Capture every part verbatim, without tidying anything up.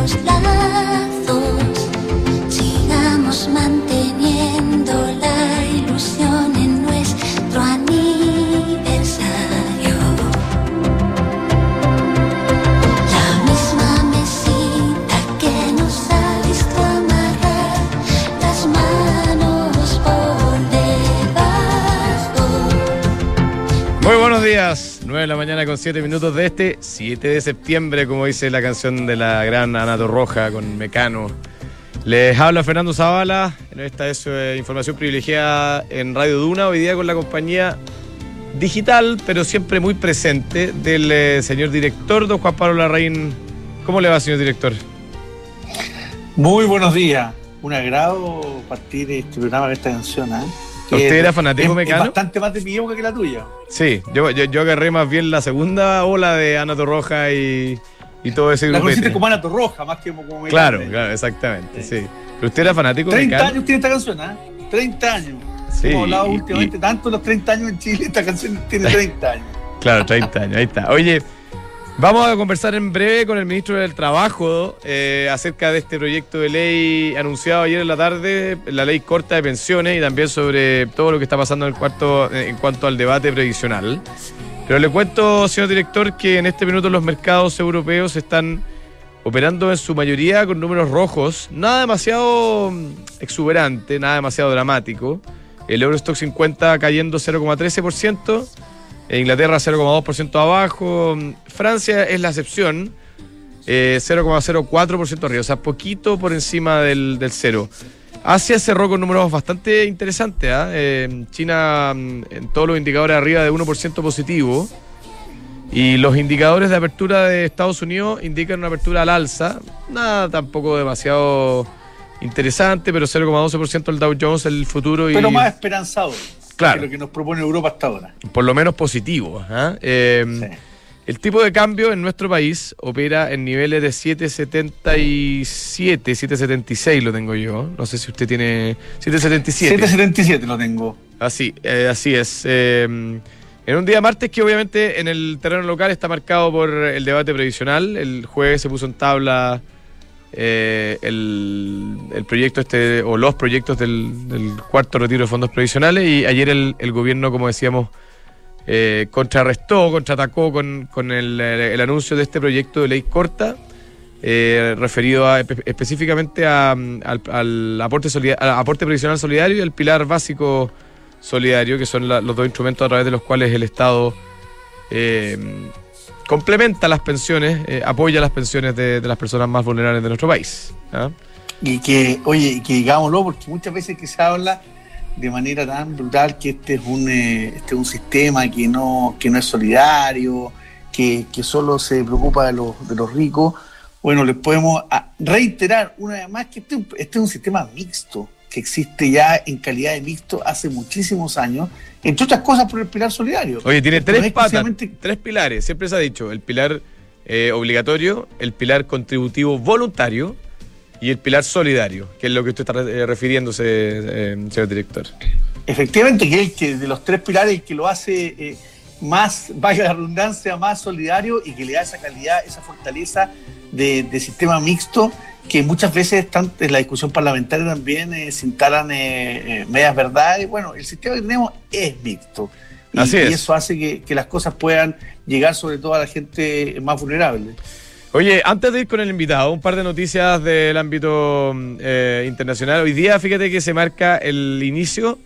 los lazos, sigamos manteniendo la ilusión en nuestro aniversario. La misma mesita que nos ha visto amarrar las manos por debajo. Muy buenos días. nueve de la mañana con siete minutos de este siete de septiembre, como dice la canción de la gran Ana Torroja con Mecano. Les habla Fernando Zavala. Esta es eh, información privilegiada en Radio Duna, hoy día con la compañía digital, pero siempre muy presente, del eh, señor director, don Juan Pablo Larraín. ¿Cómo le va, señor director? Muy buenos días. Un agrado partir de este programa con esta canción, ¿eh? ¿Usted era fanático es, Mecano? Es bastante más de mi época que la tuya. Sí, yo, yo, yo agarré más bien la segunda ola de Ana Torroja y, y todo ese grupo. La conociste como Ana Torroja, más que como Mecano. Claro, claro, exactamente, sí. sí. ¿Pero usted era fanático de Mecano? treinta años tiene esta canción, ¿eh? treinta años. Sí, Hemos hablado y, últimamente y... tanto de los treinta años en Chile, esta canción tiene treinta años. Claro, treinta años, ahí está. Oye, vamos a conversar en breve con el ministro del Trabajo eh, acerca de este proyecto de ley anunciado ayer en la tarde, la ley corta de pensiones, y también sobre todo lo que está pasando en el cuarto en cuanto al debate previsional. Pero le cuento, señor director, que en este minuto los mercados europeos están operando en su mayoría con números rojos, nada demasiado exuberante, nada demasiado dramático. El Eurostock cincuenta cayendo cero coma trece por ciento, Inglaterra cero coma dos por ciento abajo, Francia es la excepción, eh, cero coma cero cuatro por ciento arriba, o sea, poquito por encima del, del cero. Asia cerró con números bastante interesantes, ¿eh? Eh, China en todos los indicadores arriba de uno por ciento positivo, y los indicadores de apertura de Estados Unidos indican una apertura al alza, nada tampoco demasiado interesante, pero cero coma doce por ciento el Dow Jones, el futuro. Pero y más esperanzado, claro, que lo que nos propone Europa hasta ahora. Por lo menos positivo, ¿eh? Eh, sí. El tipo de cambio en nuestro país opera en niveles de siete setenta y siete, siete setenta y seis lo tengo yo. No sé si usted tiene siete setenta y siete. siete setenta y siete lo tengo. Así, eh, así es. Eh, en un día martes que obviamente en el terreno local está marcado por el debate previsional. El jueves se puso en tabla eh, el, el proyecto este, o los proyectos del, del cuarto retiro de fondos previsionales, y ayer el, el gobierno, como decíamos, Eh, contrarrestó, contraatacó con, con el, el anuncio de este proyecto de ley corta, eh, referido a, específicamente a, al, al aporte, solidar, al aporte previsional solidario y el pilar básico solidario, que son la, los dos instrumentos a través de los cuales el Estado eh, complementa las pensiones, eh, apoya las pensiones de, de las personas más vulnerables de nuestro país, ¿ah? Y que, oye, que digámoslo, porque muchas veces que se habla de manera tan brutal que este es un eh, este es un sistema que no que no es solidario, que, que solo se preocupa de los de los ricos. Bueno, les podemos reiterar una vez más que este, este es un sistema mixto, que existe ya en calidad de mixto hace muchísimos años, entre otras cosas por el pilar solidario. Oye, tiene tres no patas, exclusivamente... tres pilares, siempre se ha dicho: el pilar eh, obligatorio, el pilar contributivo voluntario y el pilar solidario, que es lo que usted está eh, refiriéndose, eh, señor director. Efectivamente, que es el que de los tres pilares el que lo hace eh, más, vaya la redundancia, más solidario, y que le da esa calidad, esa fortaleza de, de sistema mixto, que muchas veces están en la discusión parlamentaria también eh, se instalan eh, eh, medias verdades. Bueno, el sistema que tenemos es mixto, y, Así es. y eso hace que, que las cosas puedan llegar sobre todo a la gente más vulnerable. Oye, antes de ir con el invitado, un par de noticias del ámbito eh, internacional. Hoy día, fíjate que se marca el inicio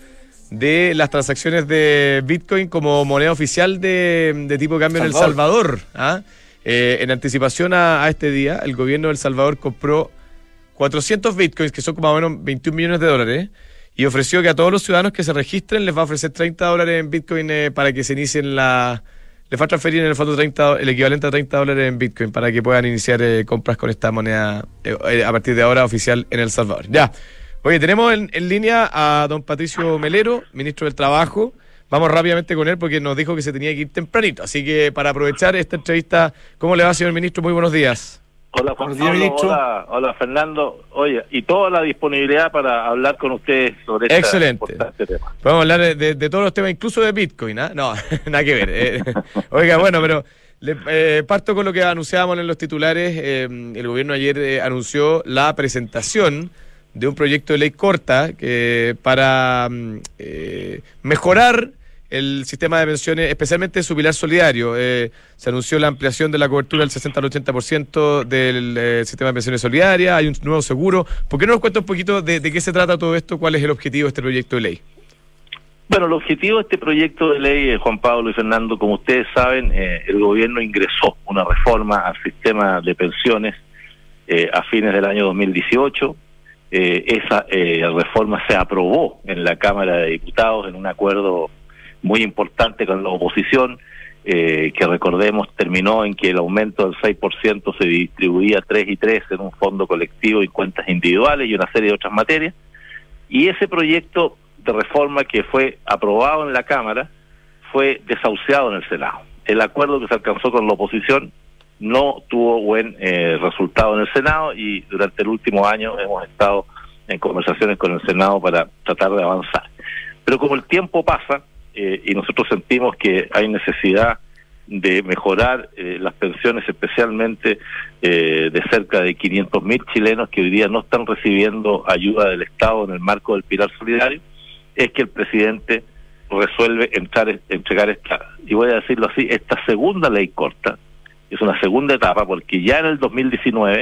de las transacciones de Bitcoin como moneda oficial de, de tipo de cambio Salvador. En El Salvador. ¿Ah? Eh, en anticipación a, a este día, el gobierno de El Salvador compró cuatrocientos Bitcoins, que son como más o menos veintiún millones de dólares, y ofreció que a todos los ciudadanos que se registren les va a ofrecer treinta dólares en Bitcoin eh, para que se inicien la... Les va a transferir en el fondo treinta, el equivalente a treinta dólares en Bitcoin para que puedan iniciar eh, compras con esta moneda eh, a partir de ahora oficial en El Salvador. Ya. Oye, tenemos en, en línea a don Patricio Melero, ministro del Trabajo. Vamos rápidamente con él porque nos dijo que se tenía que ir tempranito. Así que para aprovechar esta entrevista, ¿cómo le va, señor ministro? Muy buenos días. Hola, Juan Pablo, hola, hola, Fernando. Oye, y toda la disponibilidad para hablar con ustedes sobre este Excelente. importante tema. Podemos hablar de, de, de todos los temas, incluso de Bitcoin, ¿eh? No, nada que ver. Eh, oiga, bueno, pero Le, eh, parto con lo que anunciábamos en los titulares. Eh, el gobierno ayer eh, anunció la presentación de un proyecto de ley corta que para eh, mejorar el sistema de pensiones, especialmente su pilar solidario. Eh, se anunció la ampliación de la cobertura del sesenta al ochenta por ciento del eh, sistema de pensiones solidarias, hay un nuevo seguro. ¿Por qué no nos cuenta un poquito de, de qué se trata todo esto? ¿Cuál es el objetivo de este proyecto de ley? Bueno, el objetivo de este proyecto de ley, eh, Juan Pablo y Fernando, como ustedes saben, eh, el gobierno ingresó una reforma al sistema de pensiones eh, a fines del año dos mil dieciocho. Eh, esa eh, reforma se aprobó en la Cámara de Diputados en un acuerdo muy importante con la oposición, eh, que recordemos terminó en que el aumento del seis por ciento se distribuía tres y tres en un fondo colectivo y cuentas individuales y una serie de otras materias. Y ese proyecto de reforma que fue aprobado en la Cámara fue desahuciado en el Senado. El acuerdo que se alcanzó con la oposición no tuvo buen eh, resultado en el Senado y durante el último año hemos estado en conversaciones con el Senado para tratar de avanzar. Pero como el tiempo pasa, Eh, y nosotros sentimos que hay necesidad de mejorar eh, las pensiones, especialmente eh, de cerca de quinientos mil chilenos que hoy día no están recibiendo ayuda del Estado en el marco del pilar solidario, es que el presidente resuelve entrar, entregar esta, y voy a decirlo así, esta segunda ley corta. Es una segunda etapa porque ya en el dos mil diecinueve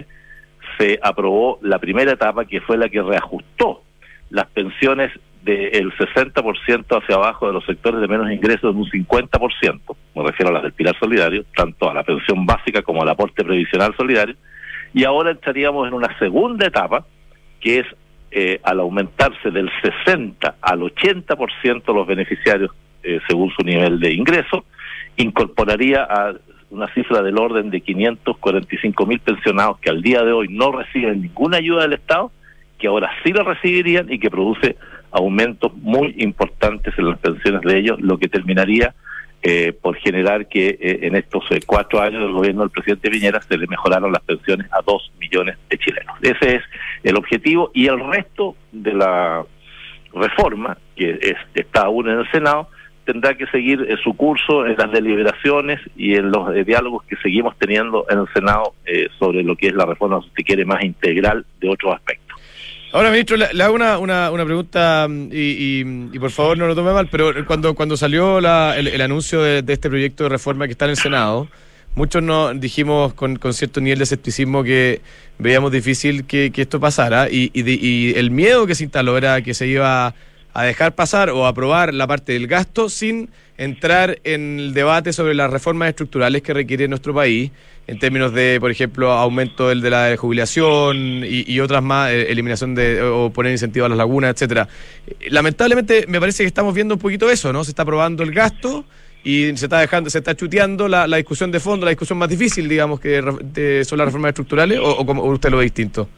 se aprobó la primera etapa, que fue la que reajustó las pensiones del sesenta por ciento hacia abajo de los sectores de menos ingresos en un cincuenta por ciento, me refiero a las del pilar solidario, tanto a la pensión básica como al aporte previsional solidario, y ahora entraríamos en una segunda etapa, que es eh, al aumentarse del sesenta al ochenta por ciento los beneficiarios eh, según su nivel de ingreso, incorporaría a una cifra del orden de quinientos cuarenta y cinco mil pensionados que al día de hoy no reciben ninguna ayuda del Estado, que ahora sí la recibirían y que produce aumentos muy importantes en las pensiones de ellos, lo que terminaría eh, por generar que eh, en estos eh, cuatro años del gobierno del presidente Piñera se le mejoraron las pensiones a dos millones de chilenos. Ese es el objetivo, y el resto de la reforma, que es, está aún en el Senado, tendrá que seguir eh, su curso en las deliberaciones y en los eh, diálogos que seguimos teniendo en el Senado eh, sobre lo que es la reforma, si quiere, más integral de otros aspectos. Ahora, ministro, le, le hago una, una, una pregunta y, y, y por favor no lo tome mal, pero cuando, cuando salió la, el, el anuncio de, de este proyecto de reforma que está en el Senado, muchos nos dijimos con, con cierto nivel de escepticismo que veíamos difícil que, que esto pasara, y, y, de, y el miedo que se instaló era que se iba a dejar pasar o aprobar la parte del gasto sin entrar en el debate sobre las reformas estructurales que requiere nuestro país, en términos de, por ejemplo, aumento del de la jubilación y, y otras más, eh, eliminación de o poner incentivo a las lagunas, etcétera. Lamentablemente me parece que estamos viendo un poquito eso, ¿no? Se está aprobando el gasto y se está dejando, se está chuteando la, la discusión de fondo, la discusión más difícil, digamos, que de, de, son las reformas estructurales, o, o, como, o usted lo ve distinto.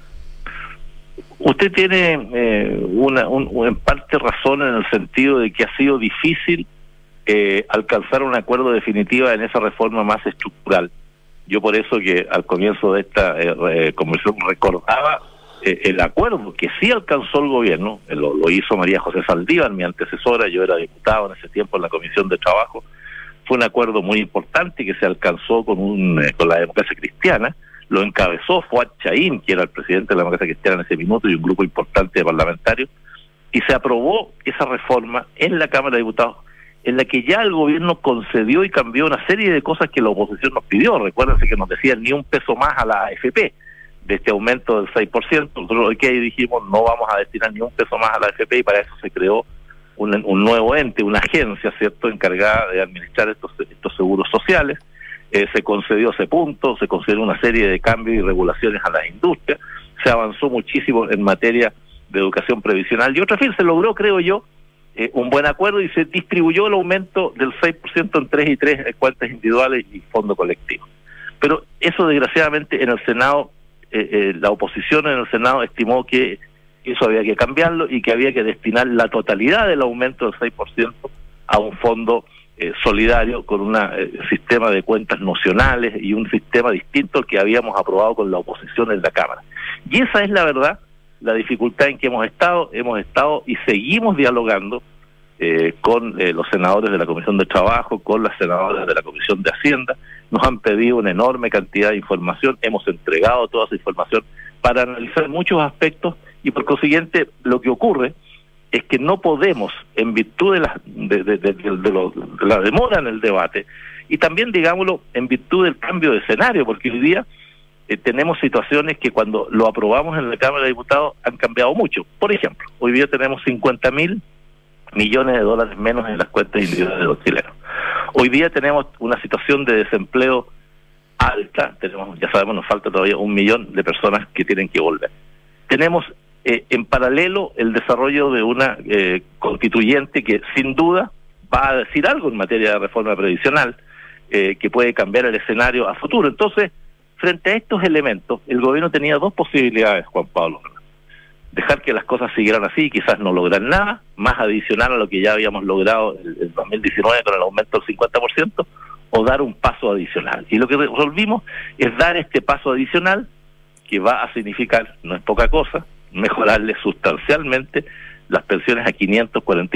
Usted tiene eh, una, un, en parte razón en el sentido de que ha sido difícil eh, alcanzar un acuerdo definitivo en esa reforma más estructural. Yo por eso que al comienzo de esta eh, conversación recordaba eh, el acuerdo que sí alcanzó el gobierno, eh, lo, lo hizo María José Saldívar, mi antecesora, yo era diputado en ese tiempo en la Comisión de Trabajo. Fue un acuerdo muy importante que se alcanzó con, un, eh, con la democracia cristiana. Lo encabezó Fuad Chaín, que era el presidente de la democracia cristiana en ese minuto, y un grupo importante de parlamentarios, y se aprobó esa reforma en la Cámara de Diputados, en la que ya el gobierno concedió y cambió una serie de cosas que la oposición nos pidió. Recuérdense que nos decían ni un peso más a la A F P de este aumento del seis por ciento. Nosotros hoy que ahí dijimos no vamos a destinar ni un peso más a la A F P, y para eso se creó un, un nuevo ente, una agencia, ¿cierto?, encargada de administrar estos, estos seguros sociales. Eh, se concedió ese punto, se concedió una serie de cambios y regulaciones a la industria, se avanzó muchísimo en materia de educación previsional, y otra fin se logró, creo yo, eh, un buen acuerdo, y se distribuyó el aumento del seis por ciento en tres y tres en cuentas individuales y fondo colectivo. Pero eso, desgraciadamente, en el Senado, eh, eh, la oposición en el Senado estimó que eso había que cambiarlo y que había que destinar la totalidad del aumento del seis por ciento a un fondo Eh, solidario con un eh, sistema de cuentas nocionales y un sistema distinto al que habíamos aprobado con la oposición en la Cámara. Y esa es la verdad, la dificultad en que hemos estado, hemos estado y seguimos dialogando eh, con eh, los senadores de la Comisión de Trabajo, con las senadoras de la Comisión de Hacienda. Nos han pedido una enorme cantidad de información, hemos entregado toda esa información para analizar muchos aspectos y por consiguiente lo que ocurre es que no podemos, en virtud de la, de, de, de, de, de, lo, de la demora en el debate y también, digámoslo, en virtud del cambio de escenario, porque hoy día eh, tenemos situaciones que cuando lo aprobamos en la Cámara de Diputados han cambiado mucho. Por ejemplo, hoy día tenemos cincuenta mil millones de dólares menos en las cuentas individuales de los chilenos. Hoy día tenemos una situación de desempleo alta, tenemos, ya sabemos, nos falta todavía un millón de personas que tienen que volver. Tenemos eh, en paralelo el desarrollo de una eh, constituyente que sin duda va a decir algo en materia de reforma previsional, eh, que puede cambiar el escenario a futuro. Entonces, frente a estos elementos, el gobierno tenía dos posibilidades, Juan Pablo. Dejar que las cosas siguieran así y quizás no lograr nada, más adicional a lo que ya habíamos logrado en el dos mil diecinueve con el aumento del cincuenta por ciento, o dar un paso adicional. Y lo que resolvimos es dar este paso adicional, que va a significar, no es poca cosa, mejorarle sustancialmente las pensiones a quinientos cuarenta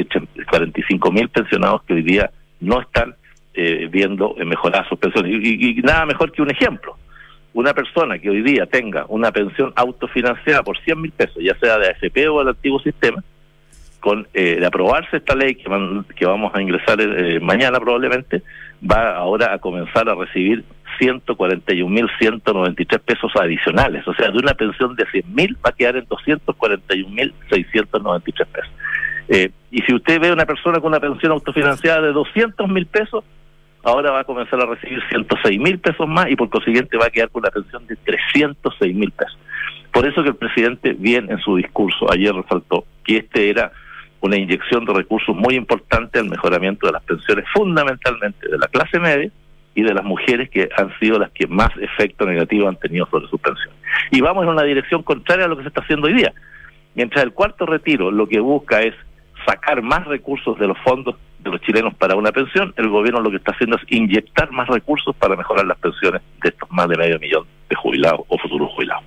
y cinco mil pensionados que hoy día no están eh, viendo mejorar sus pensiones. Y, y, y nada mejor que un ejemplo. Una persona que hoy día tenga una pensión autofinanciada por cien mil pesos, ya sea de A F P o del antiguo sistema, con eh, de aprobarse esta ley que, van, que vamos a ingresar eh, mañana probablemente, va ahora a comenzar a recibir ciento cuarenta y un mil ciento noventa y tres pesos adicionales. O sea, de una pensión de cien mil va a quedar en doscientos cuarenta y un mil seiscientos noventa y tres pesos. Eh, y si usted ve una persona con una pensión autofinanciada de doscientos mil pesos, ahora va a comenzar a recibir ciento seis mil pesos más y por consiguiente va a quedar con una pensión de trescientos seis mil pesos. Por eso que el presidente, bien en su discurso ayer resaltó que este era una inyección de recursos muy importante al mejoramiento de las pensiones, fundamentalmente de la clase media y de las mujeres, que han sido las que más efecto negativo han tenido sobre sus pensiones. Y vamos en una dirección contraria a lo que se está haciendo hoy día. Mientras el cuarto retiro lo que busca es sacar más recursos de los fondos de los chilenos para una pensión, el gobierno lo que está haciendo es inyectar más recursos para mejorar las pensiones de estos más de medio millón de jubilados o futuros jubilados.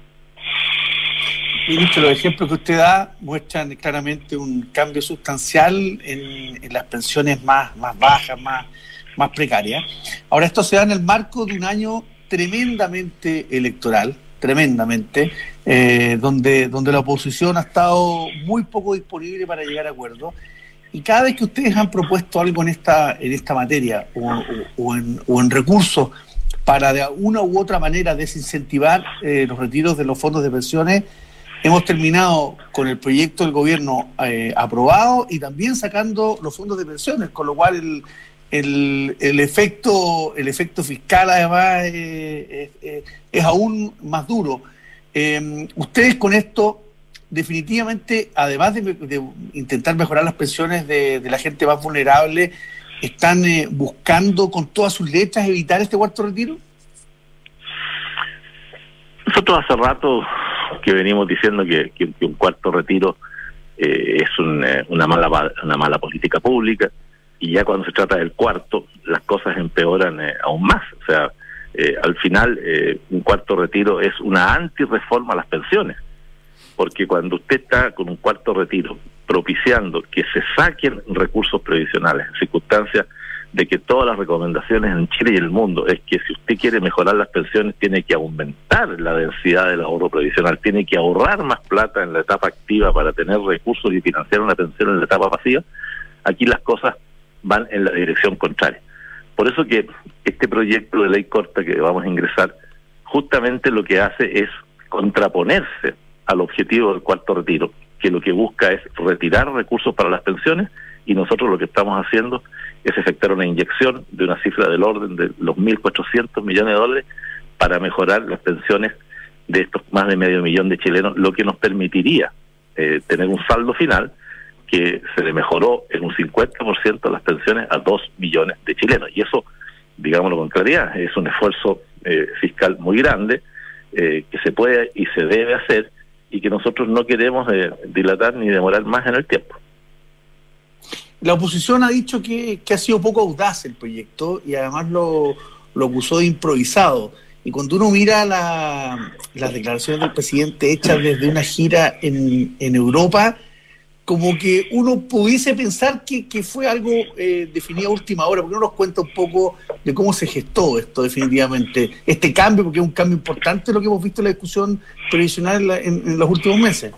Ministro, los ejemplos que usted da muestran claramente un cambio sustancial en, en las pensiones más, más bajas, más, más precarias. Ahora, esto se da en el marco de un año tremendamente electoral, tremendamente, eh, donde, donde la oposición ha estado muy poco disponible para llegar a acuerdos. Y cada vez que ustedes han propuesto algo en esta en esta materia o, o, o, en, o en recursos para de una u otra manera desincentivar eh, los retiros de los fondos de pensiones, hemos terminado con el proyecto del gobierno eh, aprobado y también sacando los fondos de pensiones, con lo cual el, el, el efecto el efecto fiscal además eh, eh, es aún más duro. Eh, ustedes con esto definitivamente, además de, de intentar mejorar las pensiones de, de la gente más vulnerable, están eh, buscando con todas sus letras evitar este cuarto retiro. Nosotros hace rato que venimos diciendo que, que, que un cuarto retiro eh, es un, eh, una mala una mala política pública, y ya cuando se trata del cuarto las cosas empeoran eh, aún más. O sea, eh, al final eh, un cuarto retiro es una antirreforma a las pensiones, porque cuando usted está con un cuarto retiro propiciando que se saquen recursos previsionales en circunstancias de que todas las recomendaciones en Chile y el mundo es que si usted quiere mejorar las pensiones tiene que aumentar la densidad del ahorro previsional, tiene que ahorrar más plata en la etapa activa para tener recursos y financiar una pensión en la etapa pasiva, aquí las cosas van en la dirección contraria. Por eso que este proyecto de ley corta que vamos a ingresar justamente lo que hace es contraponerse al objetivo del cuarto retiro, que lo que busca es retirar recursos para las pensiones, y nosotros lo que estamos haciendo es efectuar una inyección de una cifra del orden de los mil cuatrocientos millones de dólares para mejorar las pensiones de estos más de medio millón de chilenos, lo que nos permitiría eh, tener un saldo final que se le mejoró en un cincuenta por ciento las pensiones a dos millones de chilenos. Y eso, digámoslo con claridad, es un esfuerzo eh, fiscal muy grande eh, que se puede y se debe hacer, y que nosotros no queremos eh, dilatar ni demorar más en el tiempo. La oposición ha dicho que, que ha sido poco audaz el proyecto y además lo, lo acusó de improvisado. Y cuando uno mira la, las declaraciones del presidente hechas desde una gira en, en Europa, como que uno pudiese pensar que, que fue algo eh, definido a última hora, porque uno nos cuenta un poco de cómo se gestó esto definitivamente, este cambio, porque es un cambio importante lo que hemos visto en la discusión previsional en, la, en, en los últimos meses.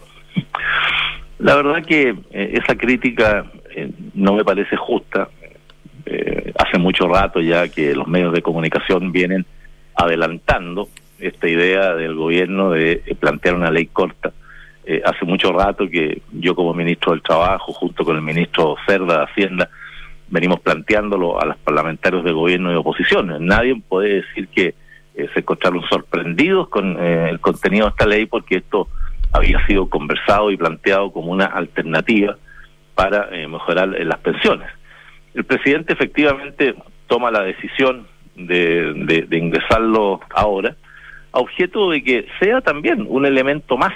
La verdad que eh, esa crítica eh, no me parece justa. Eh, hace mucho rato ya que los medios de comunicación vienen adelantando esta idea del gobierno de eh, plantear una ley corta. Eh, hace mucho rato que yo como ministro del Trabajo, junto con el ministro Cerda de Hacienda, venimos planteándolo a los parlamentarios de gobierno y de oposición. Nadie puede decir que eh, se encontraron sorprendidos con eh, el contenido de esta ley, porque esto había sido conversado y planteado como una alternativa para eh, mejorar eh, las pensiones. El presidente efectivamente toma la decisión de, de, de ingresarlo ahora, a objeto de que sea también un elemento más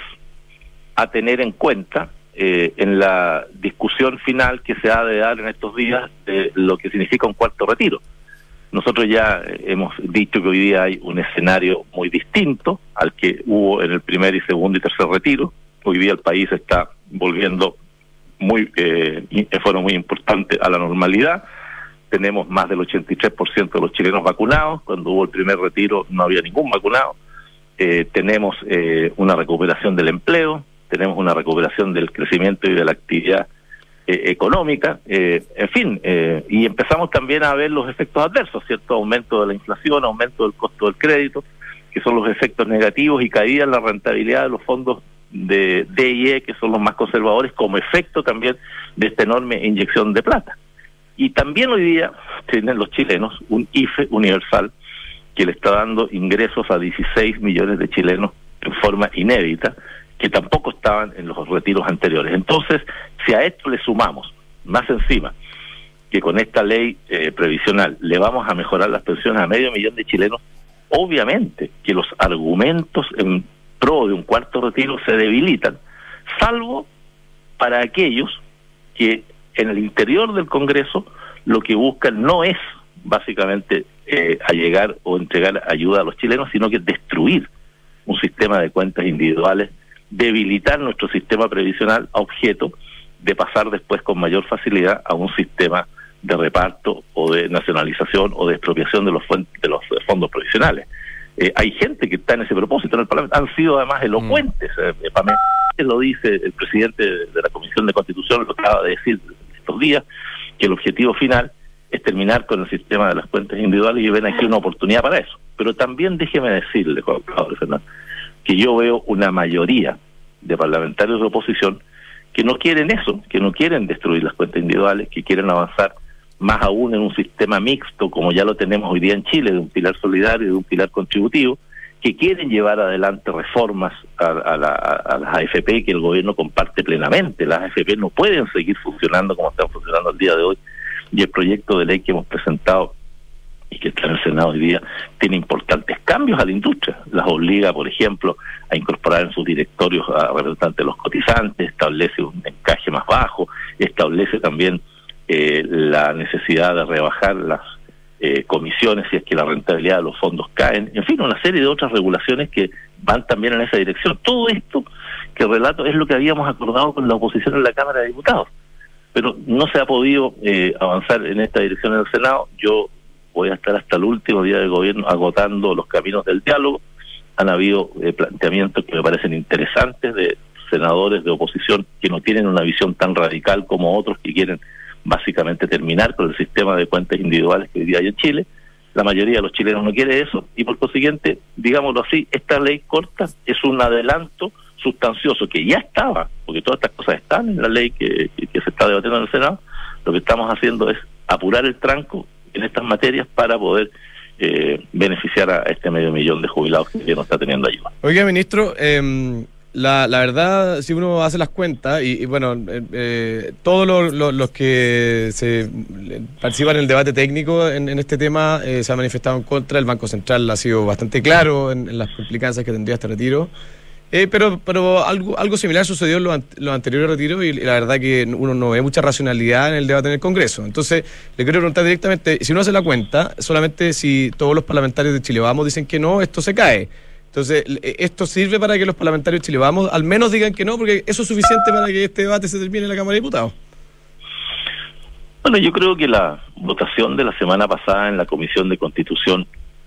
a tener en cuenta eh, en la discusión final que se ha de dar en estos días de lo que significa un cuarto retiro. Nosotros ya hemos dicho que hoy día hay un escenario muy distinto al que hubo en el primer y segundo y tercer retiro. Hoy día el país está volviendo muy eh, de forma muy importante a la normalidad. Tenemos más del ochenta y tres por ciento de los chilenos vacunados. Cuando hubo el primer retiro no había ningún vacunado. Eh, tenemos eh, una recuperación del empleo, tenemos una recuperación del crecimiento y de la actividad eh, económica, eh, en fin, eh, y empezamos también a ver los efectos adversos, ¿cierto? Aumento de la inflación, aumento del costo del crédito, que son los efectos negativos, y caída en la rentabilidad de los fondos de D I E, que son los más conservadores, como efecto también de esta enorme inyección de plata. Y también hoy día tienen los chilenos un I F E universal que le está dando ingresos a dieciséis millones de chilenos en forma inédita, que tampoco estaban en los retiros anteriores. Entonces, si a esto le sumamos, más encima, que con esta ley eh, previsional le vamos a mejorar las pensiones a medio millón de chilenos, obviamente que los argumentos en pro de un cuarto retiro se debilitan, salvo para aquellos que en el interior del Congreso lo que buscan no es básicamente eh, allegar o entregar ayuda a los chilenos, sino que destruir un sistema de cuentas individuales, debilitar nuestro sistema previsional a objeto de pasar después con mayor facilidad a un sistema de reparto o de nacionalización o de expropiación de los, de los fondos previsionales. Eh, hay gente que está en ese propósito en el Parlamento, han sido además elocuentes. Eh, Pamela lo dice el presidente de la Comisión de Constitución, lo acaba de decir estos días, que el objetivo final es terminar con el sistema de las cuentas individuales, y ven aquí una oportunidad para eso. Pero también déjeme decirle, Juan Pablo Fernández, que yo veo una mayoría de parlamentarios de oposición que no quieren eso, que no quieren destruir las cuentas individuales, que quieren avanzar más aún en un sistema mixto, como ya lo tenemos hoy día en Chile, de un pilar solidario y de un pilar contributivo, que quieren llevar adelante reformas a, a, la, a las A F P que el gobierno comparte plenamente. Las A F P no pueden seguir funcionando como están funcionando el día de hoy, y el proyecto de ley que hemos presentado y que está en el Senado hoy día tiene importantes cambios a la industria. Las obliga, por ejemplo, a incorporar en sus directorios a representantes de los cotizantes, establece un encaje más bajo, establece también eh, la necesidad de rebajar las eh, comisiones si es que la rentabilidad de los fondos caen, en fin, una serie de otras regulaciones que van también en esa dirección. Todo esto que relato es lo que habíamos acordado con la oposición en la Cámara de Diputados, pero no se ha podido eh, avanzar en esta dirección en el Senado. Yo voy a estar hasta el último día del gobierno agotando los caminos del diálogo. Han habido eh, planteamientos que me parecen interesantes de senadores de oposición que no tienen una visión tan radical como otros que quieren básicamente terminar con el sistema de cuentas individuales que hoy día hay en Chile. La mayoría de los chilenos no quiere eso, y por consiguiente, digámoslo así, esta ley corta es un adelanto sustancioso que ya estaba, porque todas estas cosas están en la ley que, que, que se está debatiendo en el Senado. Lo que estamos haciendo es apurar el tranco en estas materias para poder eh, beneficiar a este medio millón de jubilados que no está teniendo ayuda. Oiga, ministro, eh, la, la verdad, si uno hace las cuentas, y, y bueno, eh, eh, todos los, los, los que se participan en el debate técnico en, en este tema eh, se han manifestado en contra. El Banco Central ha sido bastante claro en, en las implicancias que tendría este retiro. Eh, pero pero algo algo similar sucedió en los, an los anteriores retiros, y, y la verdad que uno no ve mucha racionalidad en el debate en el Congreso. Entonces, le quiero preguntar directamente, si uno hace la cuenta, solamente si todos los parlamentarios de Chile Vamos dicen que no, esto se cae. Entonces, ¿esto sirve para que los parlamentarios de Chile Vamos al menos digan que no? Porque eso es suficiente para que este debate se termine en la Cámara de Diputados. Bueno, yo creo que la votación de la semana pasada en la Comisión de Constitución,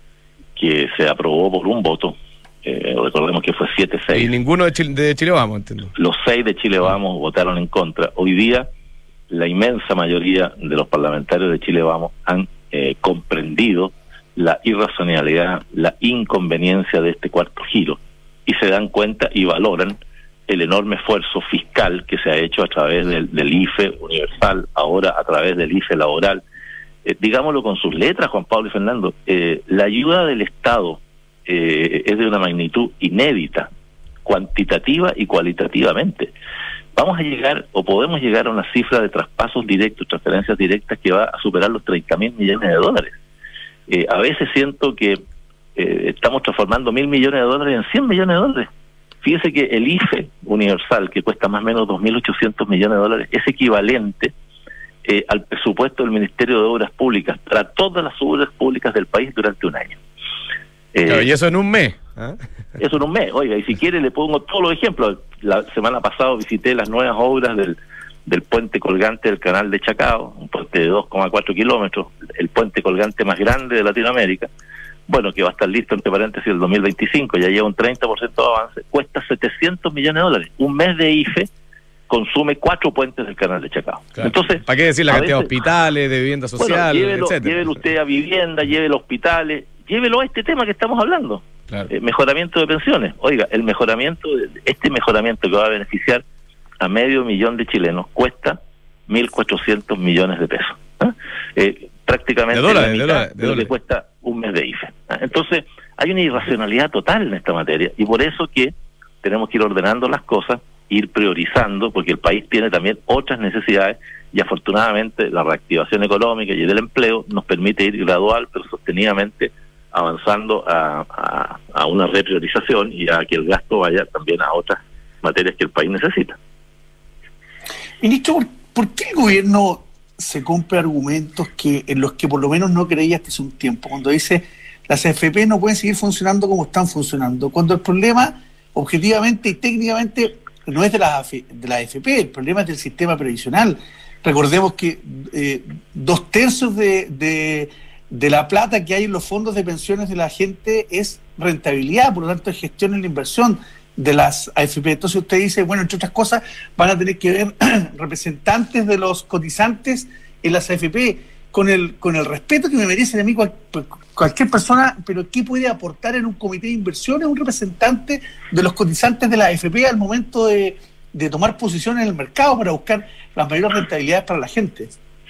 que se aprobó por un voto, eh, recordemos que fue siete seis. Y ninguno de Chile, de Chile Vamos, entiendo. Los seis de Chile Vamos votaron en contra. Hoy día, la inmensa mayoría de los parlamentarios de Chile Vamos han eh, comprendido la irracionalidad, la inconveniencia de este cuarto giro, y se dan cuenta y valoran el enorme esfuerzo fiscal que se ha hecho a través del, del I F E universal, ahora a través del I F E laboral. Eh, digámoslo con sus letras, Juan Pablo y Fernando, eh, la ayuda del Estado eh, es de una magnitud inédita, cuantitativa y cualitativamente. Vamos a llegar, o podemos llegar a una cifra de traspasos directos, transferencias directas, que va a superar los treinta mil millones de dólares. Eh, a veces siento que eh, estamos transformando mil millones de dólares en cien millones de dólares. Fíjese que el I F E universal, que cuesta más o menos dos mil ochocientos millones de dólares, es equivalente eh, al presupuesto del Ministerio de Obras Públicas para todas las obras públicas del país durante un año. Eh, claro, y eso en un mes. ¿eh? Eso en un mes. Oiga, y si quiere le pongo todos los ejemplos. La semana pasada visité las nuevas obras del del puente colgante del canal de Chacao, un puente de dos coma cuatro kilómetros, el puente colgante más grande de Latinoamérica, bueno, que va a estar listo entre paréntesis el dos mil veinticinco, ya lleva un treinta por ciento de avance, cuesta setecientos millones de dólares. Un mes de I F E consume cuatro puentes del canal de Chacao. Claro. Entonces, ¿para qué decir la cantidad veces, de hospitales, de viviendas sociales, bueno, llévelo, etcétera? Llévelo usted a vivienda, llévelo a hospitales, llévelo a este tema que estamos hablando, claro. eh, mejoramiento de pensiones. Oiga, el mejoramiento, este mejoramiento que va a beneficiar a medio millón de chilenos cuesta mil cuatrocientos millones de pesos. ¿eh? Eh, prácticamente de dólares, la mitad de, dólares, de, de lo dólares. que cuesta un mes de I F E. ¿eh? Entonces, hay una irracionalidad total en esta materia, y por eso que tenemos que ir ordenando las cosas, ir priorizando, porque el país tiene también otras necesidades, y afortunadamente la reactivación económica y el empleo nos permite ir gradual pero sostenidamente avanzando a, a, a una repriorización y a que el gasto vaya también a otras materias que el país necesita. Ministro, ¿por, ¿por qué el gobierno se compra argumentos que en los que por lo menos no creía hasta hace un tiempo? Cuando dice las A F P no pueden seguir funcionando como están funcionando, cuando el problema objetivamente y técnicamente no es de la, de la A F P, el problema es del sistema previsional. Recordemos que eh, dos tercios de, de, de la plata que hay en los fondos de pensiones de la gente es rentabilidad, por lo tanto es gestión en la inversión de las A F P. Entonces usted dice, bueno, entre otras cosas, van a tener que ver representantes de los cotizantes en las A F P, con el con el respeto que me merece de mí cual, cualquier persona, pero ¿qué puede aportar en un comité de inversiones un representante de los cotizantes de la A F P al momento de, de tomar posición en el mercado para buscar las mayores rentabilidades para la gente?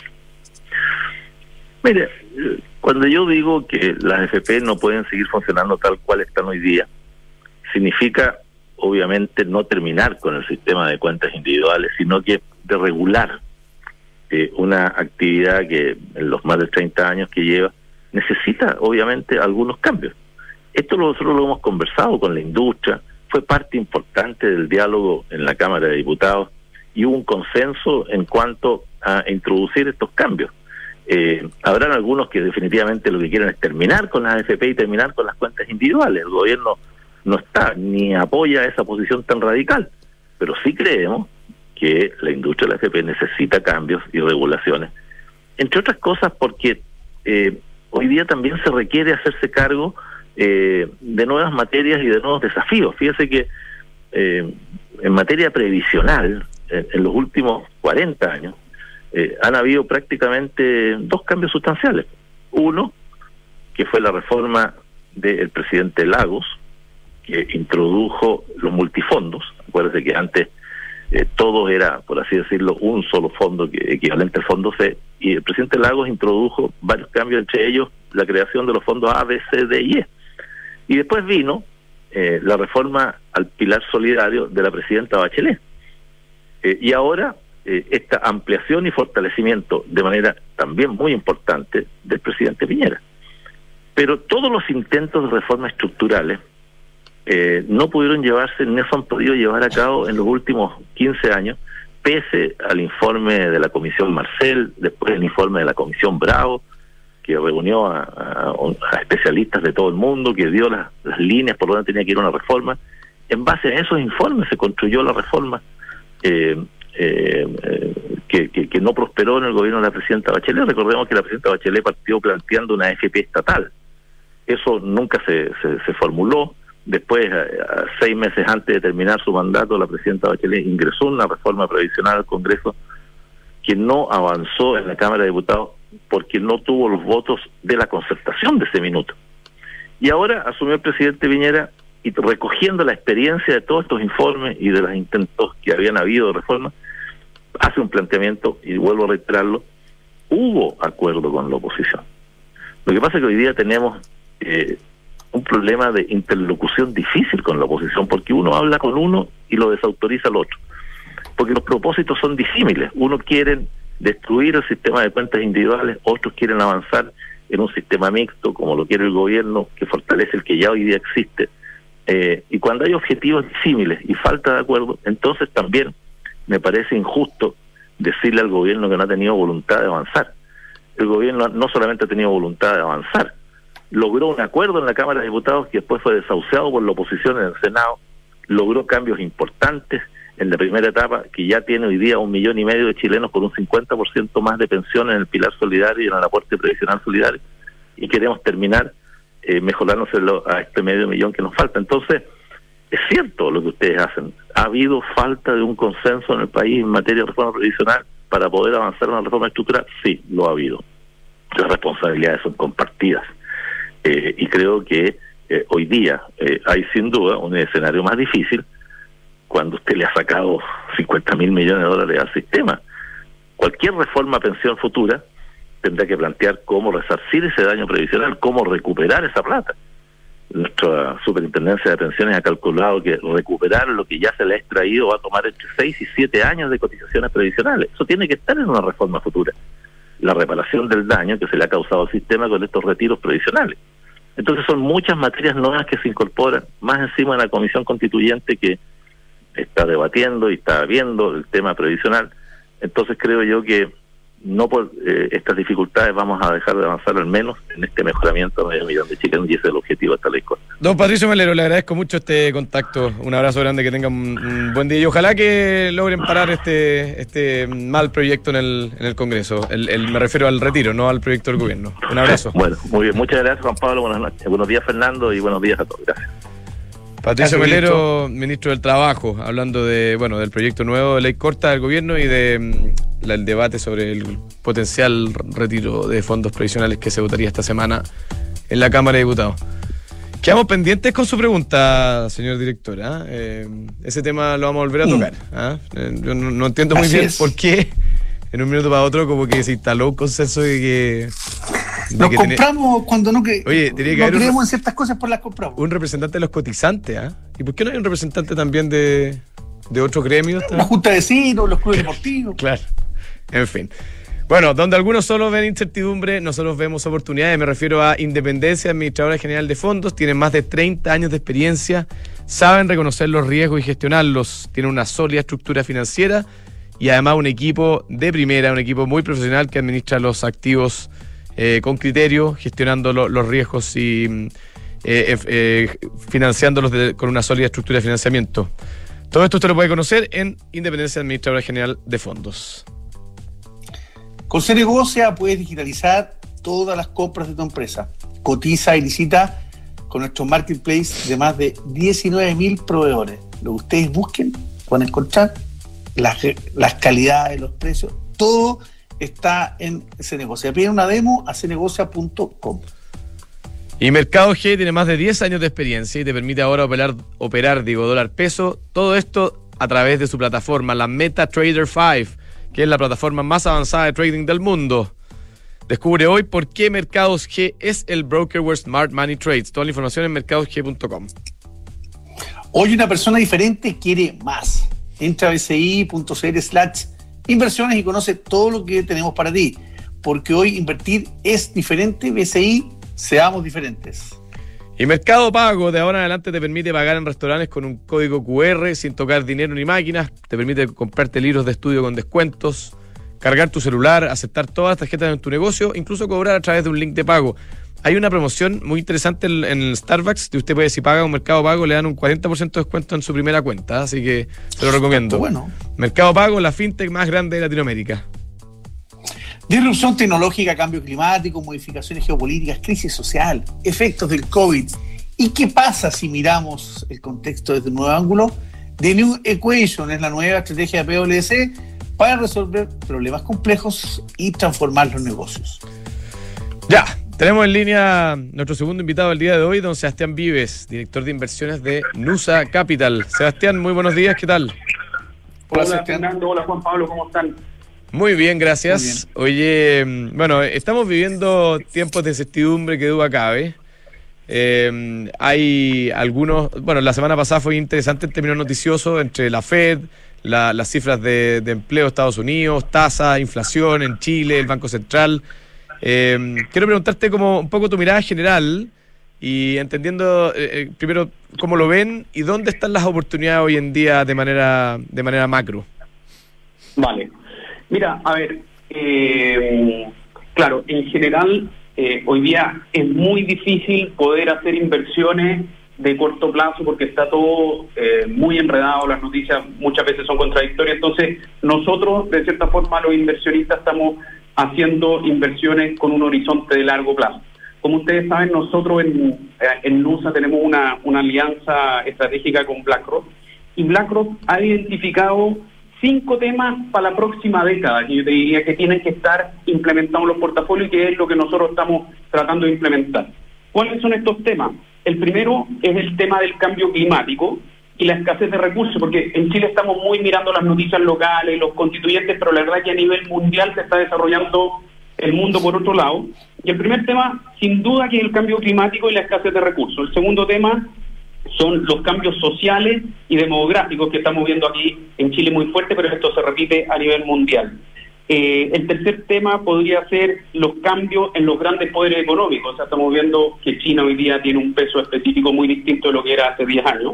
Mire, cuando yo digo que las A F P no pueden seguir funcionando tal cual están hoy día, significa obviamente no terminar con el sistema de cuentas individuales, sino que de regular eh, una actividad que en los más de treinta años que lleva necesita obviamente algunos cambios. Esto nosotros lo hemos conversado con la industria, fue parte importante del diálogo en la Cámara de Diputados y hubo un consenso en cuanto a introducir estos cambios. Eh, habrán algunos que definitivamente lo que quieren es terminar con las A F P y terminar con las cuentas individuales. El gobierno no está ni apoya esa posición tan radical, pero sí creemos que la industria de la A F P necesita cambios y regulaciones, entre otras cosas porque eh, hoy día también se requiere hacerse cargo eh, de nuevas materias y de nuevos desafíos. Fíjese que eh, en materia previsional, en, en los últimos cuarenta años, eh, han habido prácticamente dos cambios sustanciales. Uno, que fue la reforma del presidente Lagos, que introdujo los multifondos. Acuérdense que antes eh, todo era, por así decirlo, un solo fondo que, equivalente al fondo C, y el presidente Lagos introdujo varios cambios, entre ellos la creación de los fondos A, B, C, D y E. Y después vino eh, la reforma al pilar solidario de la presidenta Bachelet. Eh, y ahora eh, esta ampliación y fortalecimiento de manera también muy importante del presidente Piñera. Pero todos los intentos de reformas estructurales Eh, no pudieron llevarse, no se han podido llevar a cabo en los últimos quince años, pese al informe de la Comisión Marcel, después el informe de la Comisión Bravo, que reunió a, a, a especialistas de todo el mundo, que dio las, las líneas por donde tenía que ir una reforma. En base a esos informes se construyó la reforma eh, eh, eh, que, que, que no prosperó en el gobierno de la presidenta Bachelet. Recordemos que la presidenta Bachelet partió planteando una A F P estatal. Eso nunca se, se, se formuló. Después, a, a seis meses antes de terminar su mandato, la presidenta Bachelet ingresó una reforma previsional al Congreso que no avanzó en la Cámara de Diputados porque no tuvo los votos de la concertación de ese minuto. Y ahora asumió el presidente Piñera y, recogiendo la experiencia de todos estos informes y de los intentos que habían habido de reforma, hace un planteamiento, y vuelvo a reiterarlo, hubo acuerdo con la oposición. Lo que pasa es que hoy día tenemos eh, un problema de interlocución difícil con la oposición, porque uno habla con uno y lo desautoriza al otro, porque los propósitos son disímiles. Unos quieren destruir el sistema de cuentas individuales, otros quieren avanzar en un sistema mixto, como lo quiere el gobierno, que fortalece el que ya hoy día existe. Eh, y cuando hay objetivos disímiles y falta de acuerdo, entonces también me parece injusto decirle al gobierno que no ha tenido voluntad de avanzar. El gobierno no solamente ha tenido voluntad de avanzar, logró un acuerdo en la Cámara de Diputados que después fue desahuciado por la oposición en el Senado, logró cambios importantes en la primera etapa, que ya tiene hoy día un millón y medio de chilenos con un cincuenta por ciento más de pensiones en el Pilar Solidario y en el aporte previsional solidario, y queremos terminar eh, mejorándoselo a este medio millón que nos falta. Entonces, es cierto lo que ustedes hacen. ¿Ha habido falta de un consenso en el país en materia de reforma previsional para poder avanzar en una reforma estructural? Sí, lo ha habido. Las responsabilidades son compartidas. Eh, y creo que eh, hoy día eh, hay sin duda un escenario más difícil cuando usted le ha sacado cincuenta mil millones de dólares al sistema. Cualquier reforma pensión futura tendrá que plantear cómo resarcir ese daño previsional, cómo recuperar esa plata. Nuestra superintendencia de pensiones ha calculado que recuperar lo que ya se le ha extraído va a tomar entre seis y siete años de cotizaciones previsionales. Eso tiene que estar en una reforma futura. La reparación del daño que se le ha causado al sistema con estos retiros previsionales. Entonces son muchas materias nuevas que se incorporan, más encima de la comisión constituyente que está debatiendo y está viendo el tema previsional. Entonces creo yo que no por eh, estas dificultades vamos a dejar de avanzar al menos en este mejoramiento de medio millón de chilenos, y ese es el objetivo de esta ley corta. Don Patricio Melero, le agradezco mucho este contacto, un abrazo grande, que tengan un, un buen día y ojalá que logren parar este este mal proyecto en el en el Congreso. El, el, me refiero al retiro, no al proyecto del gobierno. Un abrazo. Bueno, muy bien, muchas gracias, Juan Pablo, buenas noches. Buenos días, Fernando, y buenos días a todos. Gracias. Patricio Melero, ministro del Trabajo, hablando de bueno del proyecto nuevo de ley corta del gobierno y de mm, la, el debate sobre el potencial retiro de fondos previsionales que se votaría esta semana en la Cámara de Diputados. Quedamos pendientes con su pregunta, señor director. ¿eh? Eh, ese tema lo vamos a volver a tocar. ¿eh? Eh, yo no, no entiendo muy Así bien es. por qué en un minuto para otro como que se instaló un consenso de que... de Nos que compramos tiene, cuando no, que, Oye, tiene que no haber un- creemos en ciertas cosas, por las compramos. un representante de los cotizantes. ¿ah? ¿Y por qué no hay un representante también de, de otros gremios? La Junta de Vecinos, los clubes deportivos. Claro, en fin. Bueno, donde algunos solo ven incertidumbre, nosotros vemos oportunidades. Me refiero a Independencia, Administradora General de Fondos. Tienen más de treinta años de experiencia, saben reconocer los riesgos y gestionarlos. Tienen una sólida estructura financiera y además un equipo de primera, un equipo muy profesional que administra los activos eh, con criterio, gestionando lo, los riesgos y eh, eh, financiándolos de, con una sólida estructura de financiamiento. Todo esto usted lo puede conocer en Independencia, Administradora General de Fondos. Con Cenegocia puedes digitalizar todas las compras de tu empresa. Cotiza y licita con nuestro marketplace de más de diecinueve mil proveedores. Lo que ustedes busquen, van a encontrar las, las calidades, los precios, todo está en Cenegocia. Piden una demo a cenegocia punto com. Y Mercado G tiene más de diez años de experiencia y te permite ahora operar, operar digo, dólar peso. Todo esto a través de su plataforma, la MetaTrader cinco, que es la plataforma más avanzada de trading del mundo. Descubre hoy por qué Mercados G es el broker where smart money trades. Toda la información en mercados g punto com. Hoy una persona diferente quiere más. Entra a bci punto cl slash inversiones y conoce todo lo que tenemos para ti. Porque hoy invertir es diferente. B C I, seamos diferentes. Y Mercado Pago de ahora en adelante te permite pagar en restaurantes con un código Q R sin tocar dinero ni máquinas. Te permite comprarte libros de estudio con descuentos, cargar tu celular, aceptar todas las tarjetas en tu negocio, incluso cobrar a través de un link de pago. Hay una promoción muy interesante en, en el Starbucks, que usted puede, si paga un Mercado Pago, le dan un cuarenta por ciento de descuento en su primera cuenta, así que se lo recomiendo. Bueno. Mercado Pago, la fintech más grande de Latinoamérica. Disrupción tecnológica, cambio climático, modificaciones geopolíticas, crisis social, efectos del COVID. ¿Y qué pasa si miramos el contexto desde un nuevo ángulo? The New Equation es la nueva estrategia de P W C para resolver problemas complejos y transformar los negocios. Ya, tenemos en línea nuestro segundo invitado del día de hoy, don Sebastián Vives, director de inversiones de Nusa Capital. Sebastián, muy buenos días, ¿qué tal? Hola, hola Fernando, hola Juan Pablo, ¿cómo están? Muy bien, gracias. Muy bien. Oye, bueno, estamos viviendo tiempos de incertidumbre que duda cabe. Eh, hay algunos, bueno, la semana pasada fue interesante en términos noticiosos entre la Fed, la, las cifras de, de empleo de Estados Unidos, tasa, inflación en Chile, el Banco Central. Eh, quiero preguntarte como un poco tu mirada general y entendiendo eh, primero cómo lo ven y dónde están las oportunidades hoy en día de manera, de manera macro. Vale. Mira, a ver, eh, claro, en general eh, hoy día es muy difícil poder hacer inversiones de corto plazo porque está todo eh, muy enredado, las noticias muchas veces son contradictorias, entonces nosotros de cierta forma los inversionistas estamos haciendo inversiones con un horizonte de largo plazo. Como ustedes saben, nosotros en, en Nusa tenemos una, una alianza estratégica con BlackRock y BlackRock ha identificado cinco temas para la próxima década que yo te diría que tienen que estar implementados en los portafolios y que es lo que nosotros estamos tratando de implementar. ¿Cuáles son estos temas? El primero es el tema del cambio climático y la escasez de recursos, porque en Chile estamos muy mirando las noticias locales, los constituyentes, pero la verdad es que a nivel mundial se está desarrollando el mundo por otro lado. Y el primer tema, sin duda, que es el cambio climático y la escasez de recursos. El segundo tema son los cambios sociales y demográficos que estamos viendo aquí en Chile muy fuerte, pero esto se repite a nivel mundial. Eh, el tercer tema podría ser los cambios en los grandes poderes económicos. O sea, estamos viendo que China hoy día tiene un peso específico muy distinto de lo que era hace diez años.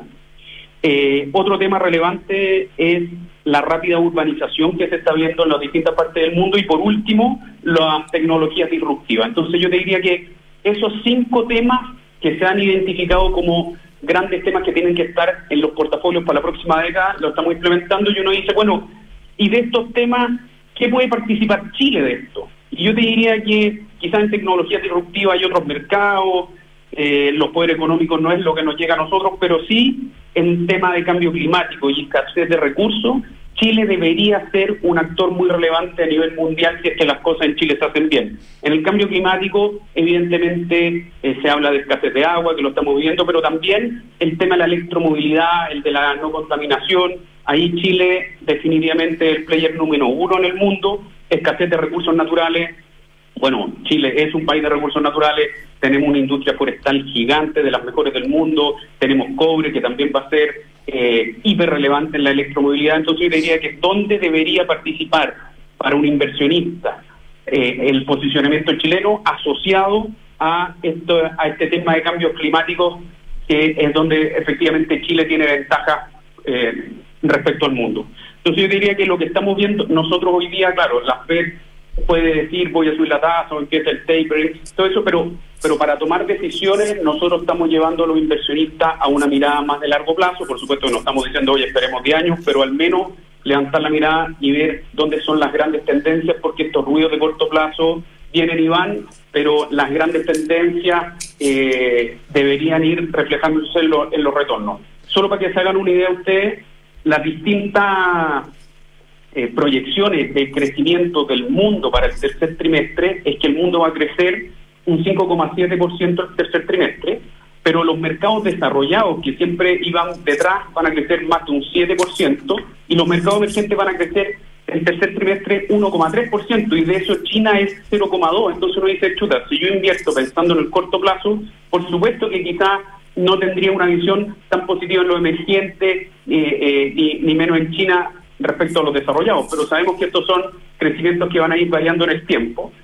Eh, otro tema relevante es la rápida urbanización que se está viendo en las distintas partes del mundo y por último, las tecnologías disruptivas. Entonces yo te diría que esos cinco temas que se han identificado como grandes temas que tienen que estar en los portafolios para la próxima década, lo estamos implementando y uno dice, bueno, y de estos temas, ¿qué puede participar Chile de esto? Y yo te diría que quizás en tecnologías disruptivas hay otros mercados, eh, los poderes económicos no es lo que nos llega a nosotros, pero sí en tema de cambio climático y escasez de recursos, Chile debería ser un actor muy relevante a nivel mundial si es que las cosas en Chile se hacen bien. En el cambio climático, evidentemente, eh, se habla de escasez de agua, que lo estamos viviendo, pero también el tema de la electromovilidad, el de la no contaminación. Ahí Chile definitivamente es el player número uno en el mundo. Escasez de recursos naturales. Bueno, Chile es un país de recursos naturales, tenemos una industria forestal gigante, de las mejores del mundo, tenemos cobre que también va a ser eh, hiper relevante en la electromovilidad. Entonces yo diría que ¿dónde debería participar para un inversionista eh, el posicionamiento chileno asociado a, esto, a este tema de cambios climáticos, que es donde efectivamente Chile tiene ventaja eh, respecto al mundo? Entonces yo diría que lo que estamos viendo nosotros hoy día, claro, la Fed puede decir voy a subir la tasa o empieza el tapering, todo eso, pero pero para tomar decisiones nosotros estamos llevando a los inversionistas a una mirada más de largo plazo. Por supuesto no estamos diciendo oye esperemos diez años, pero al menos levantar la mirada y ver dónde son las grandes tendencias, porque estos ruidos de corto plazo vienen y van, pero las grandes tendencias eh, deberían ir reflejándose en, lo, en los retornos. Solo para que se hagan una idea ustedes, las distintas Eh, proyecciones de crecimiento del mundo para el tercer trimestre es que el mundo va a crecer un cinco coma siete por ciento el tercer trimestre, pero los mercados desarrollados que siempre iban detrás van a crecer más de un siete por ciento y los mercados emergentes van a crecer el tercer trimestre uno coma tres por ciento y de eso China es cero coma dos por ciento. Entonces uno dice, chuta, si yo invierto pensando en el corto plazo, por supuesto que quizás no tendría una visión tan positiva en lo emergente eh, eh, ni, ni menos en China respecto a los desarrollados, pero sabemos que estos son crecimientos que van a ir variando en el tiempo.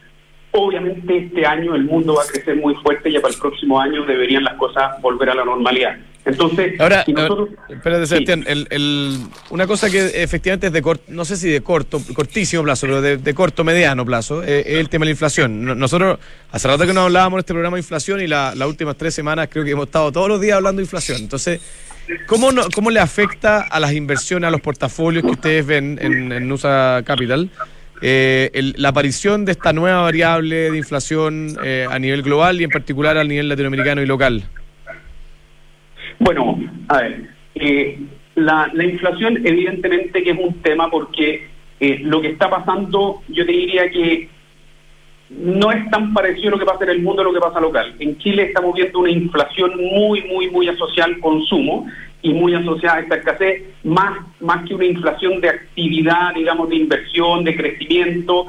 Obviamente este año el mundo va a crecer muy fuerte y ya para el próximo año deberían las cosas volver a la normalidad. Entonces, ahora, si nosotros... espérate, Sebastián, sí. el, el, una cosa que efectivamente es de corto, no sé si de corto, cortísimo plazo, pero de, de corto, mediano plazo, eh, es el tema de la inflación. Nosotros, hace rato que nos hablábamos en este programa de inflación y la, las últimas tres semanas creo que hemos estado todos los días hablando de inflación. Entonces, ¿cómo, no, cómo le afecta a las inversiones, a los portafolios que ustedes ven en, en Nusa Capital, eh, el, la aparición de esta nueva variable de inflación eh, a nivel global y en particular a nivel latinoamericano y local? Bueno, a ver, eh, la, la inflación evidentemente que es un tema porque eh, lo que está pasando, yo te diría que no es tan parecido a lo que pasa en el mundo a lo que pasa local. En Chile estamos viendo una inflación muy, muy, muy asociada al consumo y muy asociada a esta escasez, más, más que una inflación de actividad, digamos, de inversión, de crecimiento.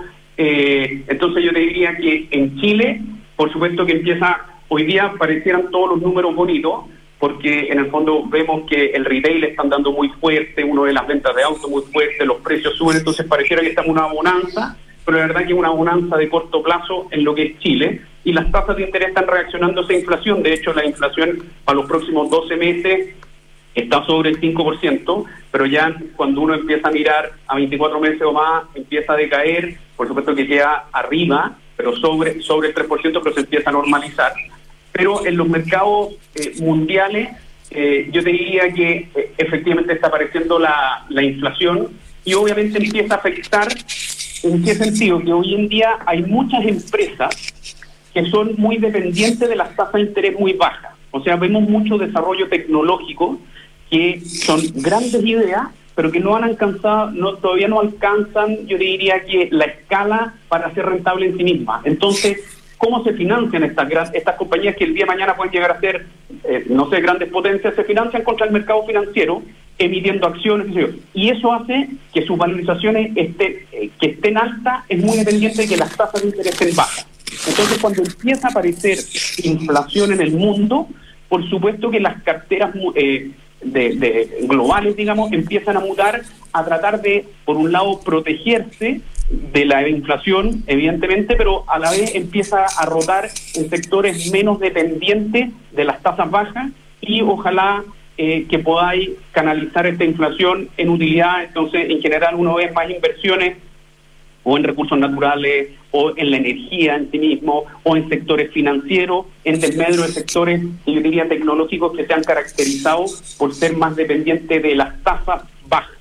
Eh, entonces yo te diría que en Chile, por supuesto que empieza, hoy día parecieran todos los números bonitos, porque en el fondo vemos que el retail está andando muy fuerte, uno de las ventas de autos muy fuerte, los precios suben, entonces pareciera que estamos en una bonanza, pero la verdad que es una bonanza de corto plazo en lo que es Chile, y las tasas de interés están reaccionando a esa inflación. De hecho, la inflación para los próximos doce meses está sobre el cinco por ciento, pero ya cuando uno empieza a mirar a veinticuatro meses o más, empieza a decaer, por supuesto que queda arriba, pero sobre, sobre el tres por ciento, pero se empieza a normalizar. Pero en los mercados eh, mundiales, eh, yo te diría que eh, efectivamente está apareciendo la, la inflación y obviamente empieza a afectar. ¿En qué sentido? Que hoy en día hay muchas empresas que son muy dependientes de las tasas de interés muy bajas. O sea, vemos mucho desarrollo tecnológico que son grandes ideas, pero que no han alcanzado, no, todavía no alcanzan, yo diría que la escala para ser rentable en sí misma. Entonces, ¿cómo se financian estas gran, estas compañías que el día de mañana pueden llegar a ser, eh, no sé, grandes potencias? Se financian contra el mercado financiero, emitiendo acciones, y eso hace que sus valorizaciones estén, eh, que estén altas, es muy dependiente de que las tasas de interés estén bajas. Entonces, cuando empieza a aparecer inflación en el mundo, por supuesto que las carteras eh, de, de globales, digamos, empiezan a mutar, a tratar de, por un lado, protegerse de la inflación, evidentemente, pero a la vez empieza a rotar en sectores menos dependientes de las tasas bajas y ojalá eh, que podáis canalizar esta inflación en utilidad. Entonces, en general, uno ve más inversiones o en recursos naturales, o en la energía en sí mismo, o en sectores financieros, en desmedro de sectores, yo diría, tecnológicos que se han caracterizado por ser más dependientes de las tasas bajas.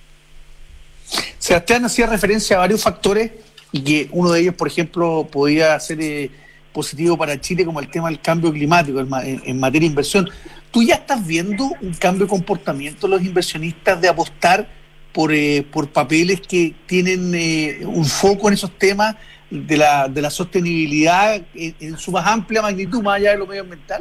Sebastián hacía referencia a varios factores y que uno de ellos, por ejemplo, podía ser eh, positivo para Chile, como el tema del cambio climático en, en, en materia de inversión. ¿Tú ya estás viendo un cambio de comportamiento de los inversionistas de apostar por eh, por papeles que tienen eh, un foco en esos temas de la de la sostenibilidad en, en su más amplia magnitud, más allá de lo medioambiental?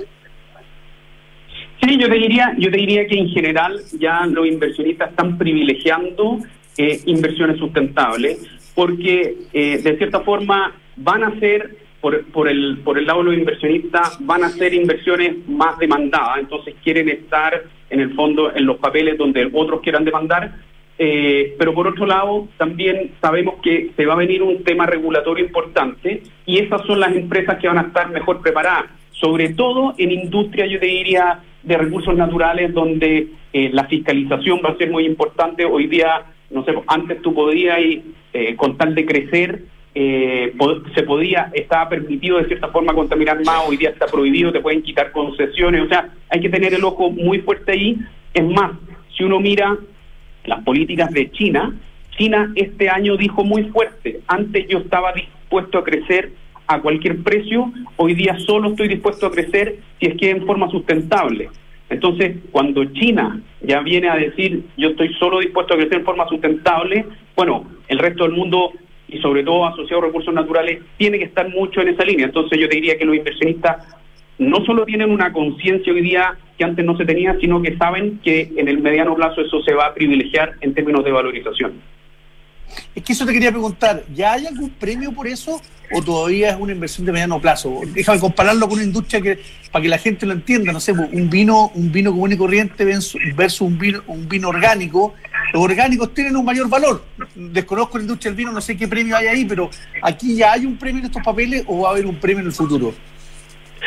Sí, yo te diría, yo te diría que en general ya los inversionistas están privilegiando eh, inversiones sustentables, porque eh, de cierta forma van a ser, por, por el por el lado de los inversionistas, van a ser inversiones más demandadas, entonces quieren estar en el fondo en los papeles donde otros quieran demandar. Eh, pero por otro lado, también sabemos que se va a venir un tema regulatorio importante y esas son las empresas que van a estar mejor preparadas, sobre todo en industria, yo te diría, de recursos naturales, donde eh, la fiscalización va a ser muy importante. Hoy día, no sé, antes tú podías, eh, con tal de crecer, eh, pod- se podía, estaba permitido de cierta forma contaminar más, hoy día está prohibido, te pueden quitar concesiones, o sea, hay que tener el ojo muy fuerte ahí. Es más, si uno mira las políticas de China, China este año dijo muy fuerte, antes yo estaba dispuesto a crecer a cualquier precio, hoy día solo estoy dispuesto a crecer si es que en forma sustentable. Entonces, cuando China ya viene a decir yo estoy solo dispuesto a crecer en forma sustentable, bueno, el resto del mundo, y sobre todo asociado a recursos naturales, tiene que estar mucho en esa línea. Entonces yo te diría que los inversionistas no solo tienen una conciencia hoy día que antes no se tenía, sino que saben que en el mediano plazo eso se va a privilegiar en términos de valorización. Es que eso te quería preguntar, ¿ya hay algún premio por eso o todavía es una inversión de mediano plazo? Déjame compararlo con una industria que, para que la gente lo entienda, no sé, un vino, un vino común y corriente versus un vino, un vino orgánico. Los orgánicos tienen un mayor valor. Desconozco la industria del vino, no sé qué premio hay ahí, pero ¿aquí ya hay un premio en estos papeles o va a haber un premio en el futuro?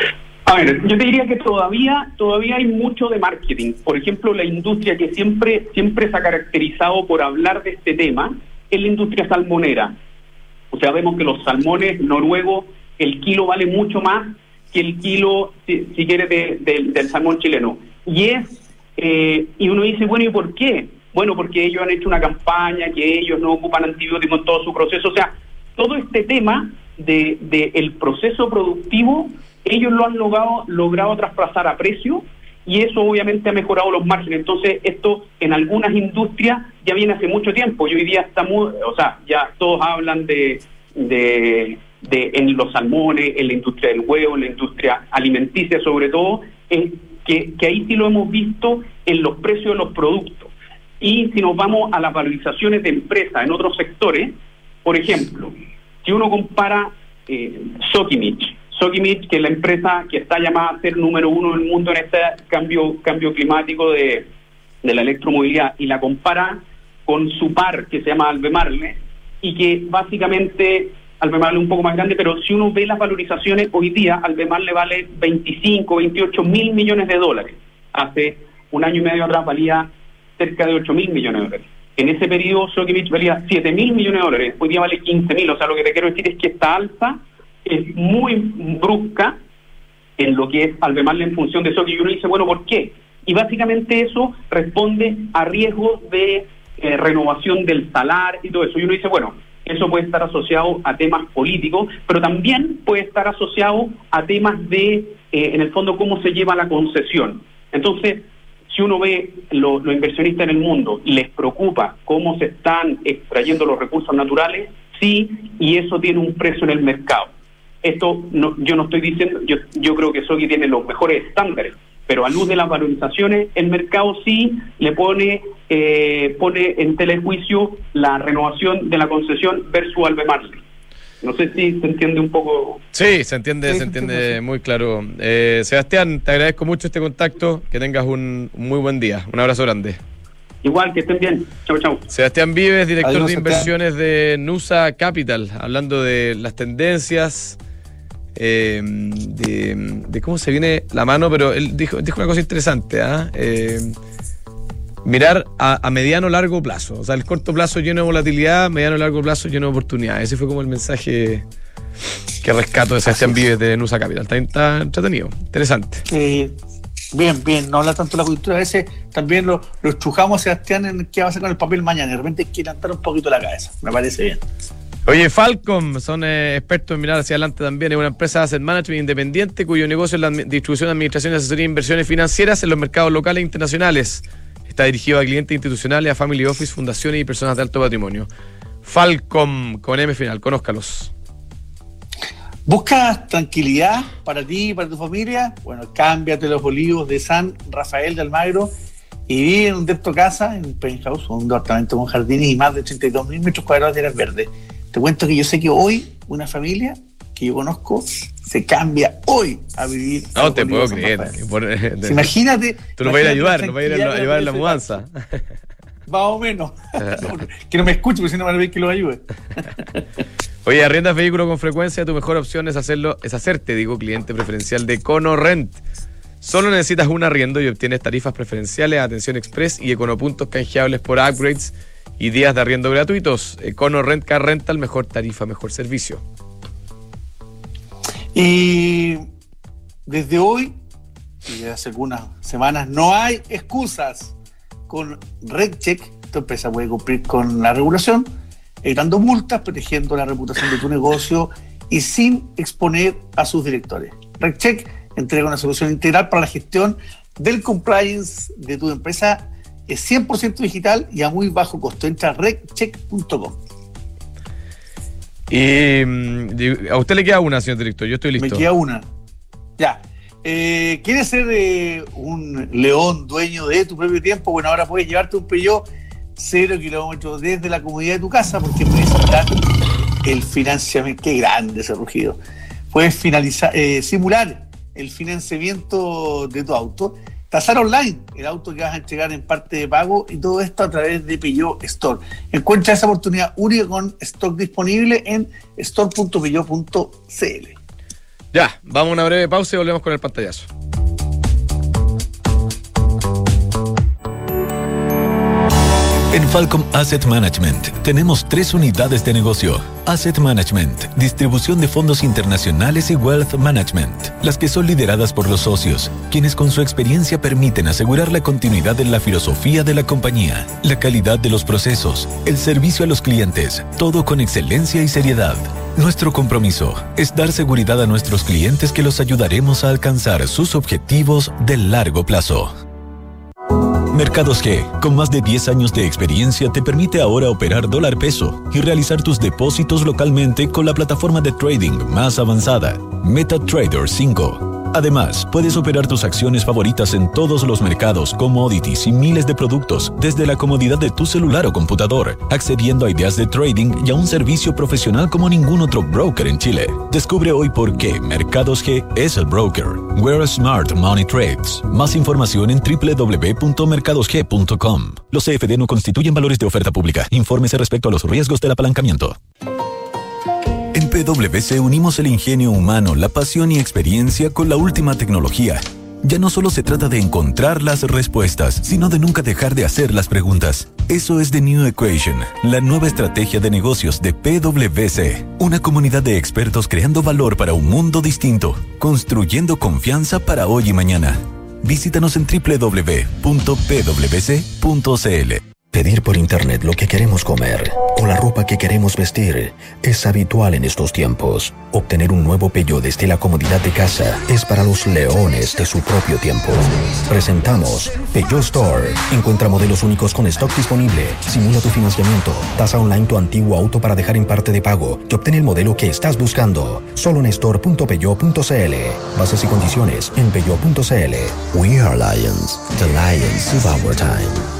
A ver, yo te diría que todavía todavía hay mucho de marketing. Por ejemplo, la industria que siempre siempre se ha caracterizado por hablar de este tema es la industria salmonera. O sea, vemos que los salmones noruegos, el kilo vale mucho más que el kilo, si, si quieres, de, de, del salmón chileno. Y es eh, y uno dice, bueno, ¿y por qué? Bueno, porque ellos han hecho una campaña, que ellos no ocupan antibióticos en todo su proceso. O sea, todo este tema de, de el proceso productivo, ellos lo han logrado, logrado traspasar a precio, y eso obviamente ha mejorado los márgenes. Entonces, esto en algunas industrias ya viene hace mucho tiempo, y hoy día estamos, o sea, ya todos hablan de, de, de en los salmones, en la industria del huevo, en la industria alimenticia sobre todo, en, que, que ahí sí lo hemos visto en los precios de los productos. Y si nos vamos a las valorizaciones de empresas en otros sectores, por ejemplo, si uno compara eh, Sokimich, Sokimich, que es la empresa que está llamada a ser número uno del mundo en este cambio cambio climático de, de la electromovilidad, y la compara con su par, que se llama Albemarle, y que básicamente Albemarle es un poco más grande, pero si uno ve las valorizaciones, hoy día Albemarle vale veinticinco, veintiocho mil millones de dólares. Hace un año y medio atrás valía cerca de ocho mil millones de dólares. En ese periodo Sokimich valía siete mil millones de dólares, hoy día vale quince mil. O sea, lo que te quiero decir es que esta alza es muy brusca en lo que es Albemarle en función de Sokimich. Y uno dice, bueno, ¿por qué? Y básicamente eso responde a riesgos de eh, renovación del salar y todo eso. Y uno dice, bueno, eso puede estar asociado a temas políticos, pero también puede estar asociado a temas de, eh, en el fondo, cómo se lleva la concesión. Entonces, si uno ve los lo inversionistas en el mundo, les preocupa cómo se están extrayendo los recursos naturales, sí, y eso tiene un precio en el mercado. Esto no, yo no estoy diciendo, yo, yo creo que Soki tiene los mejores estándares, pero a luz de las valorizaciones, el mercado sí le pone eh, pone en telejuicio la renovación de la concesión versus Albemarle. No sé si se entiende un poco. Sí, se entiende, Sí, se entiende entiendo. muy claro. Eh, Sebastián, te agradezco mucho este contacto, que tengas un, un muy buen día. Un abrazo grande. Igual, que estén bien. Chau, chau. Sebastián Vives, director Adiós, de Sebastián. inversiones de Nusa Capital, hablando de las tendencias, eh, de, de cómo se viene la mano, pero él dijo, dijo una cosa interesante, ¿ah? Eh, mirar a, a mediano largo plazo. O sea, el corto plazo lleno de volatilidad, mediano largo plazo lleno de oportunidades. Ese fue como el mensaje que rescato de Sebastián Vives de Nusa Capital. Está, está entretenido, interesante. Eh, bien, bien, no habla tanto de la cultura. A veces también lo, lo estrujamos a Sebastián en qué va a hacer con el papel mañana. De repente hay que levantar un poquito la cabeza. Me parece bien. Oye, Falcom, son eh, expertos en mirar hacia adelante también. Es una empresa de asset management independiente cuyo negocio es la admi- distribución, administración y asesoría de inversiones financieras en los mercados locales e internacionales. Está dirigido a clientes institucionales, a family office, fundaciones y personas de alto patrimonio. Falcom, con M final, conózcalos. ¿Buscas tranquilidad para ti y para tu familia? Bueno, cámbiate los olivos de San Rafael de Almagro y vive en un depto casa, en un penthouse, un departamento con jardines y más de treinta y dos mil metros cuadrados de áreas verdes. Te cuento que yo sé que hoy una familia que yo conozco se cambia hoy a vivir. a No los te puedo olivos de San creer. Rafael. que por- de- Sí, imagínate. Tú nos vas a ir a imagínate ayudar, la nos vas a ir a, tranquilidad a que ayudar en la ofrece mudanza. Más o menos. Que no me escuche, porque si no me van a ver que lo ayude. Oye, arriendas vehículo con frecuencia, tu mejor opción es hacerlo, es hacerte, digo, cliente preferencial de EconoRent. Solo necesitas un arriendo y obtienes tarifas preferenciales, atención express y econopuntos canjeables por upgrades y días de arriendo gratuitos. EconoRent Car Rental, mejor tarifa, mejor servicio. Y desde hoy, y desde hace algunas semanas, no hay excusas. Con RedCheck, tu empresa puede cumplir con la regulación, evitando multas, protegiendo la reputación de tu negocio y sin exponer a sus directores. RedCheck entrega una solución integral para la gestión del compliance de tu empresa. Es cien por ciento digital y a muy bajo costo. Entra a redcheck punto com. Y mm, a usted le queda una, señor director, yo estoy listo. Me queda una. Ya. Eh, ¿Quieres ser eh, un león dueño de tu propio tiempo? Bueno, ahora puedes llevarte un Peugeot cero kilómetros desde la comodidad de tu casa, porque puedes simular el financiamiento. Qué grande ese rugido. Puedes finalizar, eh, simular el financiamiento de tu auto, tasar online el auto que vas a entregar en parte de pago, y todo esto a través de Peugeot Store. Encuentra esa oportunidad única con stock disponible en store punto peugeot punto c l. Ya, vamos a una breve pausa y volvemos con el pantallazo. En Falcom Asset Management tenemos tres unidades de negocio. Asset Management, distribución de fondos internacionales y Wealth Management, las que son lideradas por los socios, quienes con su experiencia permiten asegurar la continuidad de la filosofía de la compañía, la calidad de los procesos, el servicio a los clientes, todo con excelencia y seriedad. Nuestro compromiso es dar seguridad a nuestros clientes que los ayudaremos a alcanzar sus objetivos de largo plazo. Mercados G, con más de diez años de experiencia, te permite ahora operar dólar peso y realizar tus depósitos localmente con la plataforma de trading más avanzada, MetaTrader cinco. Además, puedes operar tus acciones favoritas en todos los mercados, commodities y miles de productos desde la comodidad de tu celular o computador, accediendo a ideas de trading y a un servicio profesional como ningún otro broker en Chile. Descubre hoy por qué Mercados G es el broker. Where Smart Money Trades. Más información en doble u doble u doble u punto mercados g punto com. Los C F D no constituyen valores de oferta pública. Infórmese respecto a los riesgos del apalancamiento. En P W C unimos el ingenio humano, la pasión y experiencia con la última tecnología. Ya no solo se trata de encontrar las respuestas, sino de nunca dejar de hacer las preguntas. Eso es The New Equation, la nueva estrategia de negocios de P W C. Una comunidad de expertos creando valor para un mundo distinto, construyendo confianza para hoy y mañana. Visítanos en doble u doble u doble u punto p w c punto c l. Pedir por internet lo que queremos comer o la ropa que queremos vestir es habitual en estos tiempos. Obtener un nuevo Peugeot desde la comodidad de casa es para los leones de su propio tiempo. Presentamos Peugeot Store. Encuentra modelos únicos con stock disponible. Simula tu financiamiento. Tasa online tu antiguo auto para dejar en parte de pago y obtén el modelo que estás buscando. Solo en store punto peugeot punto c l. Bases y condiciones en peugeot punto c l. We are Lions. The Lions of our time.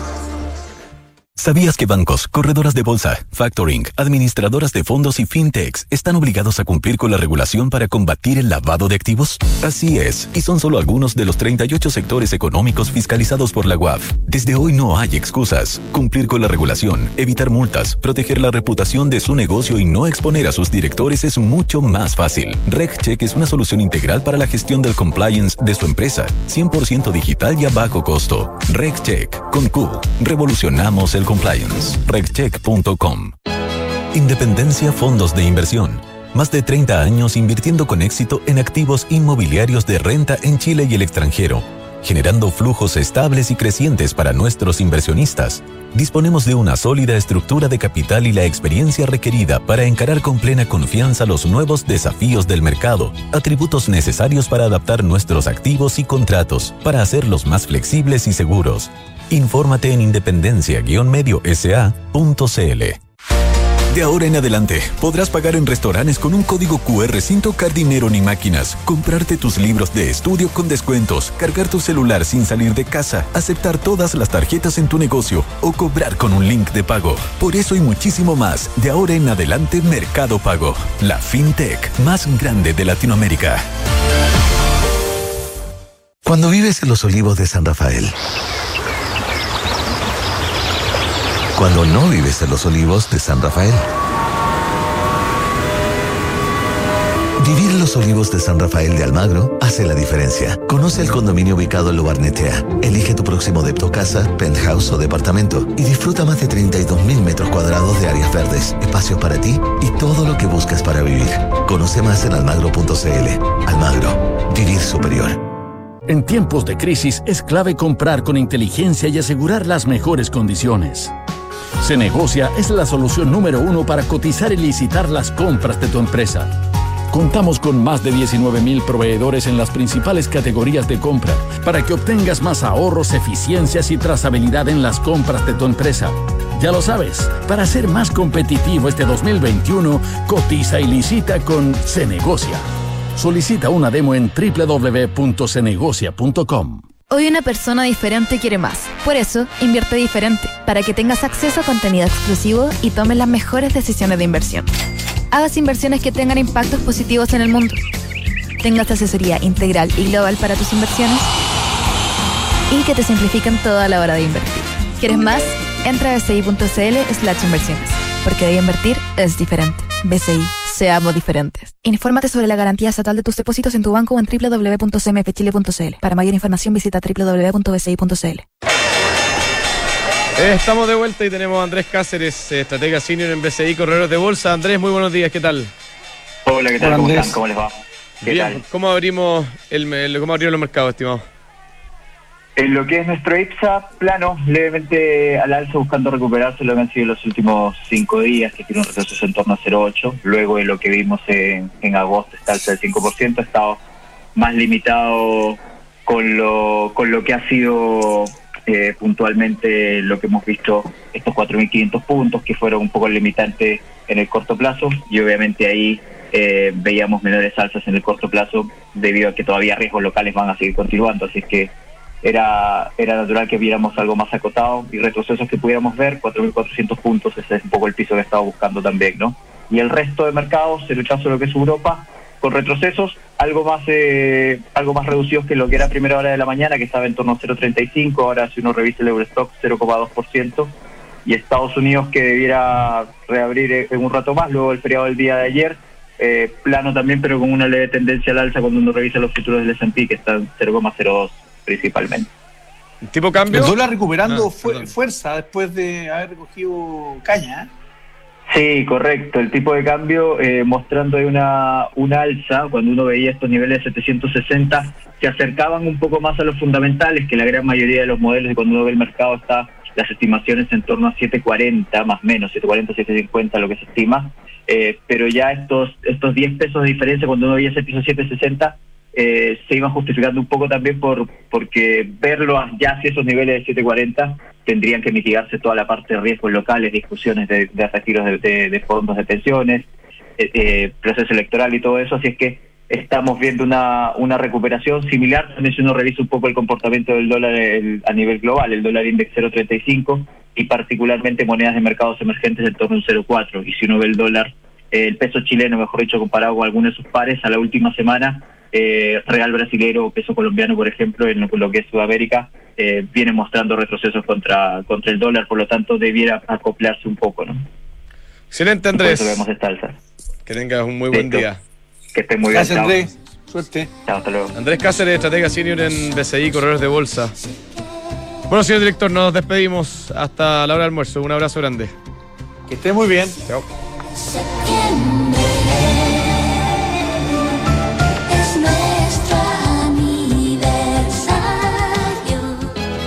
¿Sabías que bancos, corredoras de bolsa, factoring, administradoras de fondos y fintechs están obligados a cumplir con la regulación para combatir el lavado de activos? Así es, y son solo algunos de los treinta y ocho sectores económicos fiscalizados por la U A F. Desde hoy no hay excusas. Cumplir con la regulación, evitar multas, proteger la reputación de su negocio y no exponer a sus directores es mucho más fácil. RegCheck es una solución integral para la gestión del compliance de su empresa, cien por ciento digital y a bajo costo. RegCheck, con Q, revolucionamos el compliance. regcheck punto com. Independencia Fondos de Inversión. Más de treinta años invirtiendo con éxito en activos inmobiliarios de renta en Chile y el extranjero, generando flujos estables y crecientes para nuestros inversionistas. Disponemos de una sólida estructura de capital y la experiencia requerida para encarar con plena confianza los nuevos desafíos del mercado, atributos necesarios para adaptar nuestros activos y contratos, para hacerlos más flexibles y seguros. Infórmate en independencia guion medio s a punto c l. De ahora en adelante, podrás pagar en restaurantes con un código Q R sin tocar dinero ni máquinas, comprarte tus libros de estudio con descuentos, cargar tu celular sin salir de casa, aceptar todas las tarjetas en tu negocio o cobrar con un link de pago. Por eso y muchísimo más, de ahora en adelante Mercado Pago, la fintech más grande de Latinoamérica. Cuando vives en los Olivos de San Rafael, cuando no vives en los Olivos de San Rafael. Vivir en los Olivos de San Rafael de Almagro hace la diferencia. Conoce el condominio ubicado en Lo Barnechea. Elige tu próximo depto casa, penthouse o departamento y disfruta más de treinta y dos mil metros cuadrados de áreas verdes, espacios para ti y todo lo que buscas para vivir. Conoce más en almagro punto c l. Almagro. Vivir superior. En tiempos de crisis es clave comprar con inteligencia y asegurar las mejores condiciones. Cenegocia es la solución número uno para cotizar y licitar las compras de tu empresa. Contamos con más de diecinueve mil proveedores en las principales categorías de compra para que obtengas más ahorros, eficiencias y trazabilidad en las compras de tu empresa. Ya lo sabes, para ser más competitivo este dos mil veintiuno, cotiza y licita con Cenegocia. Solicita una demo en doble u doble u doble u punto cenegocia punto com. Hoy una persona diferente quiere más. Por eso, invierte diferente, para que tengas acceso a contenido exclusivo y tomes las mejores decisiones de inversión. Hagas inversiones que tengan impactos positivos en el mundo. Tengas asesoría integral y global para tus inversiones. Y que te simplifiquen todo a la hora de invertir. ¿Quieres más? Entra a bci punto c l slash inversiones. Porque de invertir es diferente. B C I, Seamos diferentes. Infórmate sobre la garantía estatal de tus depósitos en tu banco o en doble u doble u doble u punto c m f chile punto c l. Para mayor información visita doble u doble u doble u punto b c i punto c l. Eh, estamos de vuelta y tenemos a Andrés Cáceres, eh, estratega senior en B C I Corredores de Bolsa. Andrés, muy buenos días, ¿qué tal? Hola, ¿qué tal? Hola, ¿Cómo Andrés. están? ¿Cómo les va? ¿Qué Bien, tal? ¿cómo abrimos el, el- cómo abrieron los mercados, estimado? En lo que es nuestro I P S A, plano, levemente al alza, buscando recuperarse lo que han sido los últimos cinco días, que tiene un retroceso en torno a cero punto ocho. Luego de lo que vimos en, en agosto, esta alza del cinco por ciento, ha estado más limitado con lo, con lo que ha sido eh, puntualmente lo que hemos visto, estos cuatro mil quinientos puntos, que fueron un poco limitantes en el corto plazo, y obviamente ahí eh, veíamos menores alzas en el corto plazo, debido a que todavía riesgos locales van a seguir continuando, así es que Era, era natural que viéramos algo más acotado y retrocesos que pudiéramos ver, cuatro mil cuatrocientos puntos, ese es un poco el piso que estaba buscando también, ¿no? Y el resto de mercados, el rechazo de lo que es Europa, con retrocesos algo más eh, algo más reducidos que lo que era a primera hora de la mañana, que estaba en torno a cero punto treinta y cinco, ahora si uno revisa el Eurostock, cero coma dos por ciento, y Estados Unidos, que debiera reabrir en un rato más, luego del feriado del día de ayer, eh, plano también, pero con una leve tendencia al alza cuando uno revisa los futuros del S and P, que están cero coma cero dos principalmente. ¿Tipo cambio? El dólar recuperando Ah, fu- perdón. fuerza después de haber recogido caña. ¿eh? Sí, correcto. El tipo de cambio eh, mostrando ahí una, una alza, cuando uno veía estos niveles de setecientos sesenta, se acercaban un poco más a los fundamentales, que la gran mayoría de los modelos, y cuando uno ve el mercado está las estimaciones en torno a siete cuarenta, más o menos, siete cuarenta, siete cincuenta lo que se estima, eh, pero ya estos estos diez pesos de diferencia, cuando uno veía ese piso siete sesenta, Eh, se iban justificando un poco también por porque verlo ya hacia esos niveles de siete cuarenta tendrían que mitigarse toda la parte de riesgos locales, discusiones de, de retiros de, de, de fondos de pensiones, eh, eh, proceso electoral y todo eso, así es que estamos viendo una, una recuperación similar. También si uno revisa un poco el comportamiento del dólar el, a nivel global, el dólar index cero coma treinta y cinco y particularmente monedas de mercados emergentes en torno a un cero coma cuatro, y si uno ve el dólar, eh, el peso chileno, mejor dicho, comparado con algunos de sus pares a la última semana, Eh, real brasilero o peso colombiano, por ejemplo, en lo, lo que es Sudamérica, eh, viene mostrando retrocesos contra contra el dólar, por lo tanto debiera acoplarse un poco, ¿no? Excelente, Por Andrés. eso vemos esta alza. Que tengas un muy buen Listo. día. Que estén muy Gracias, bien. Chao. Andrés. Suerte. Chao, hasta luego. Andrés Cáceres, estratega senior en B C I Corredores de Bolsa. Bueno, señor director, nos despedimos hasta la hora del almuerzo. Un abrazo grande. Que esté muy bien. Chao. Septiembre.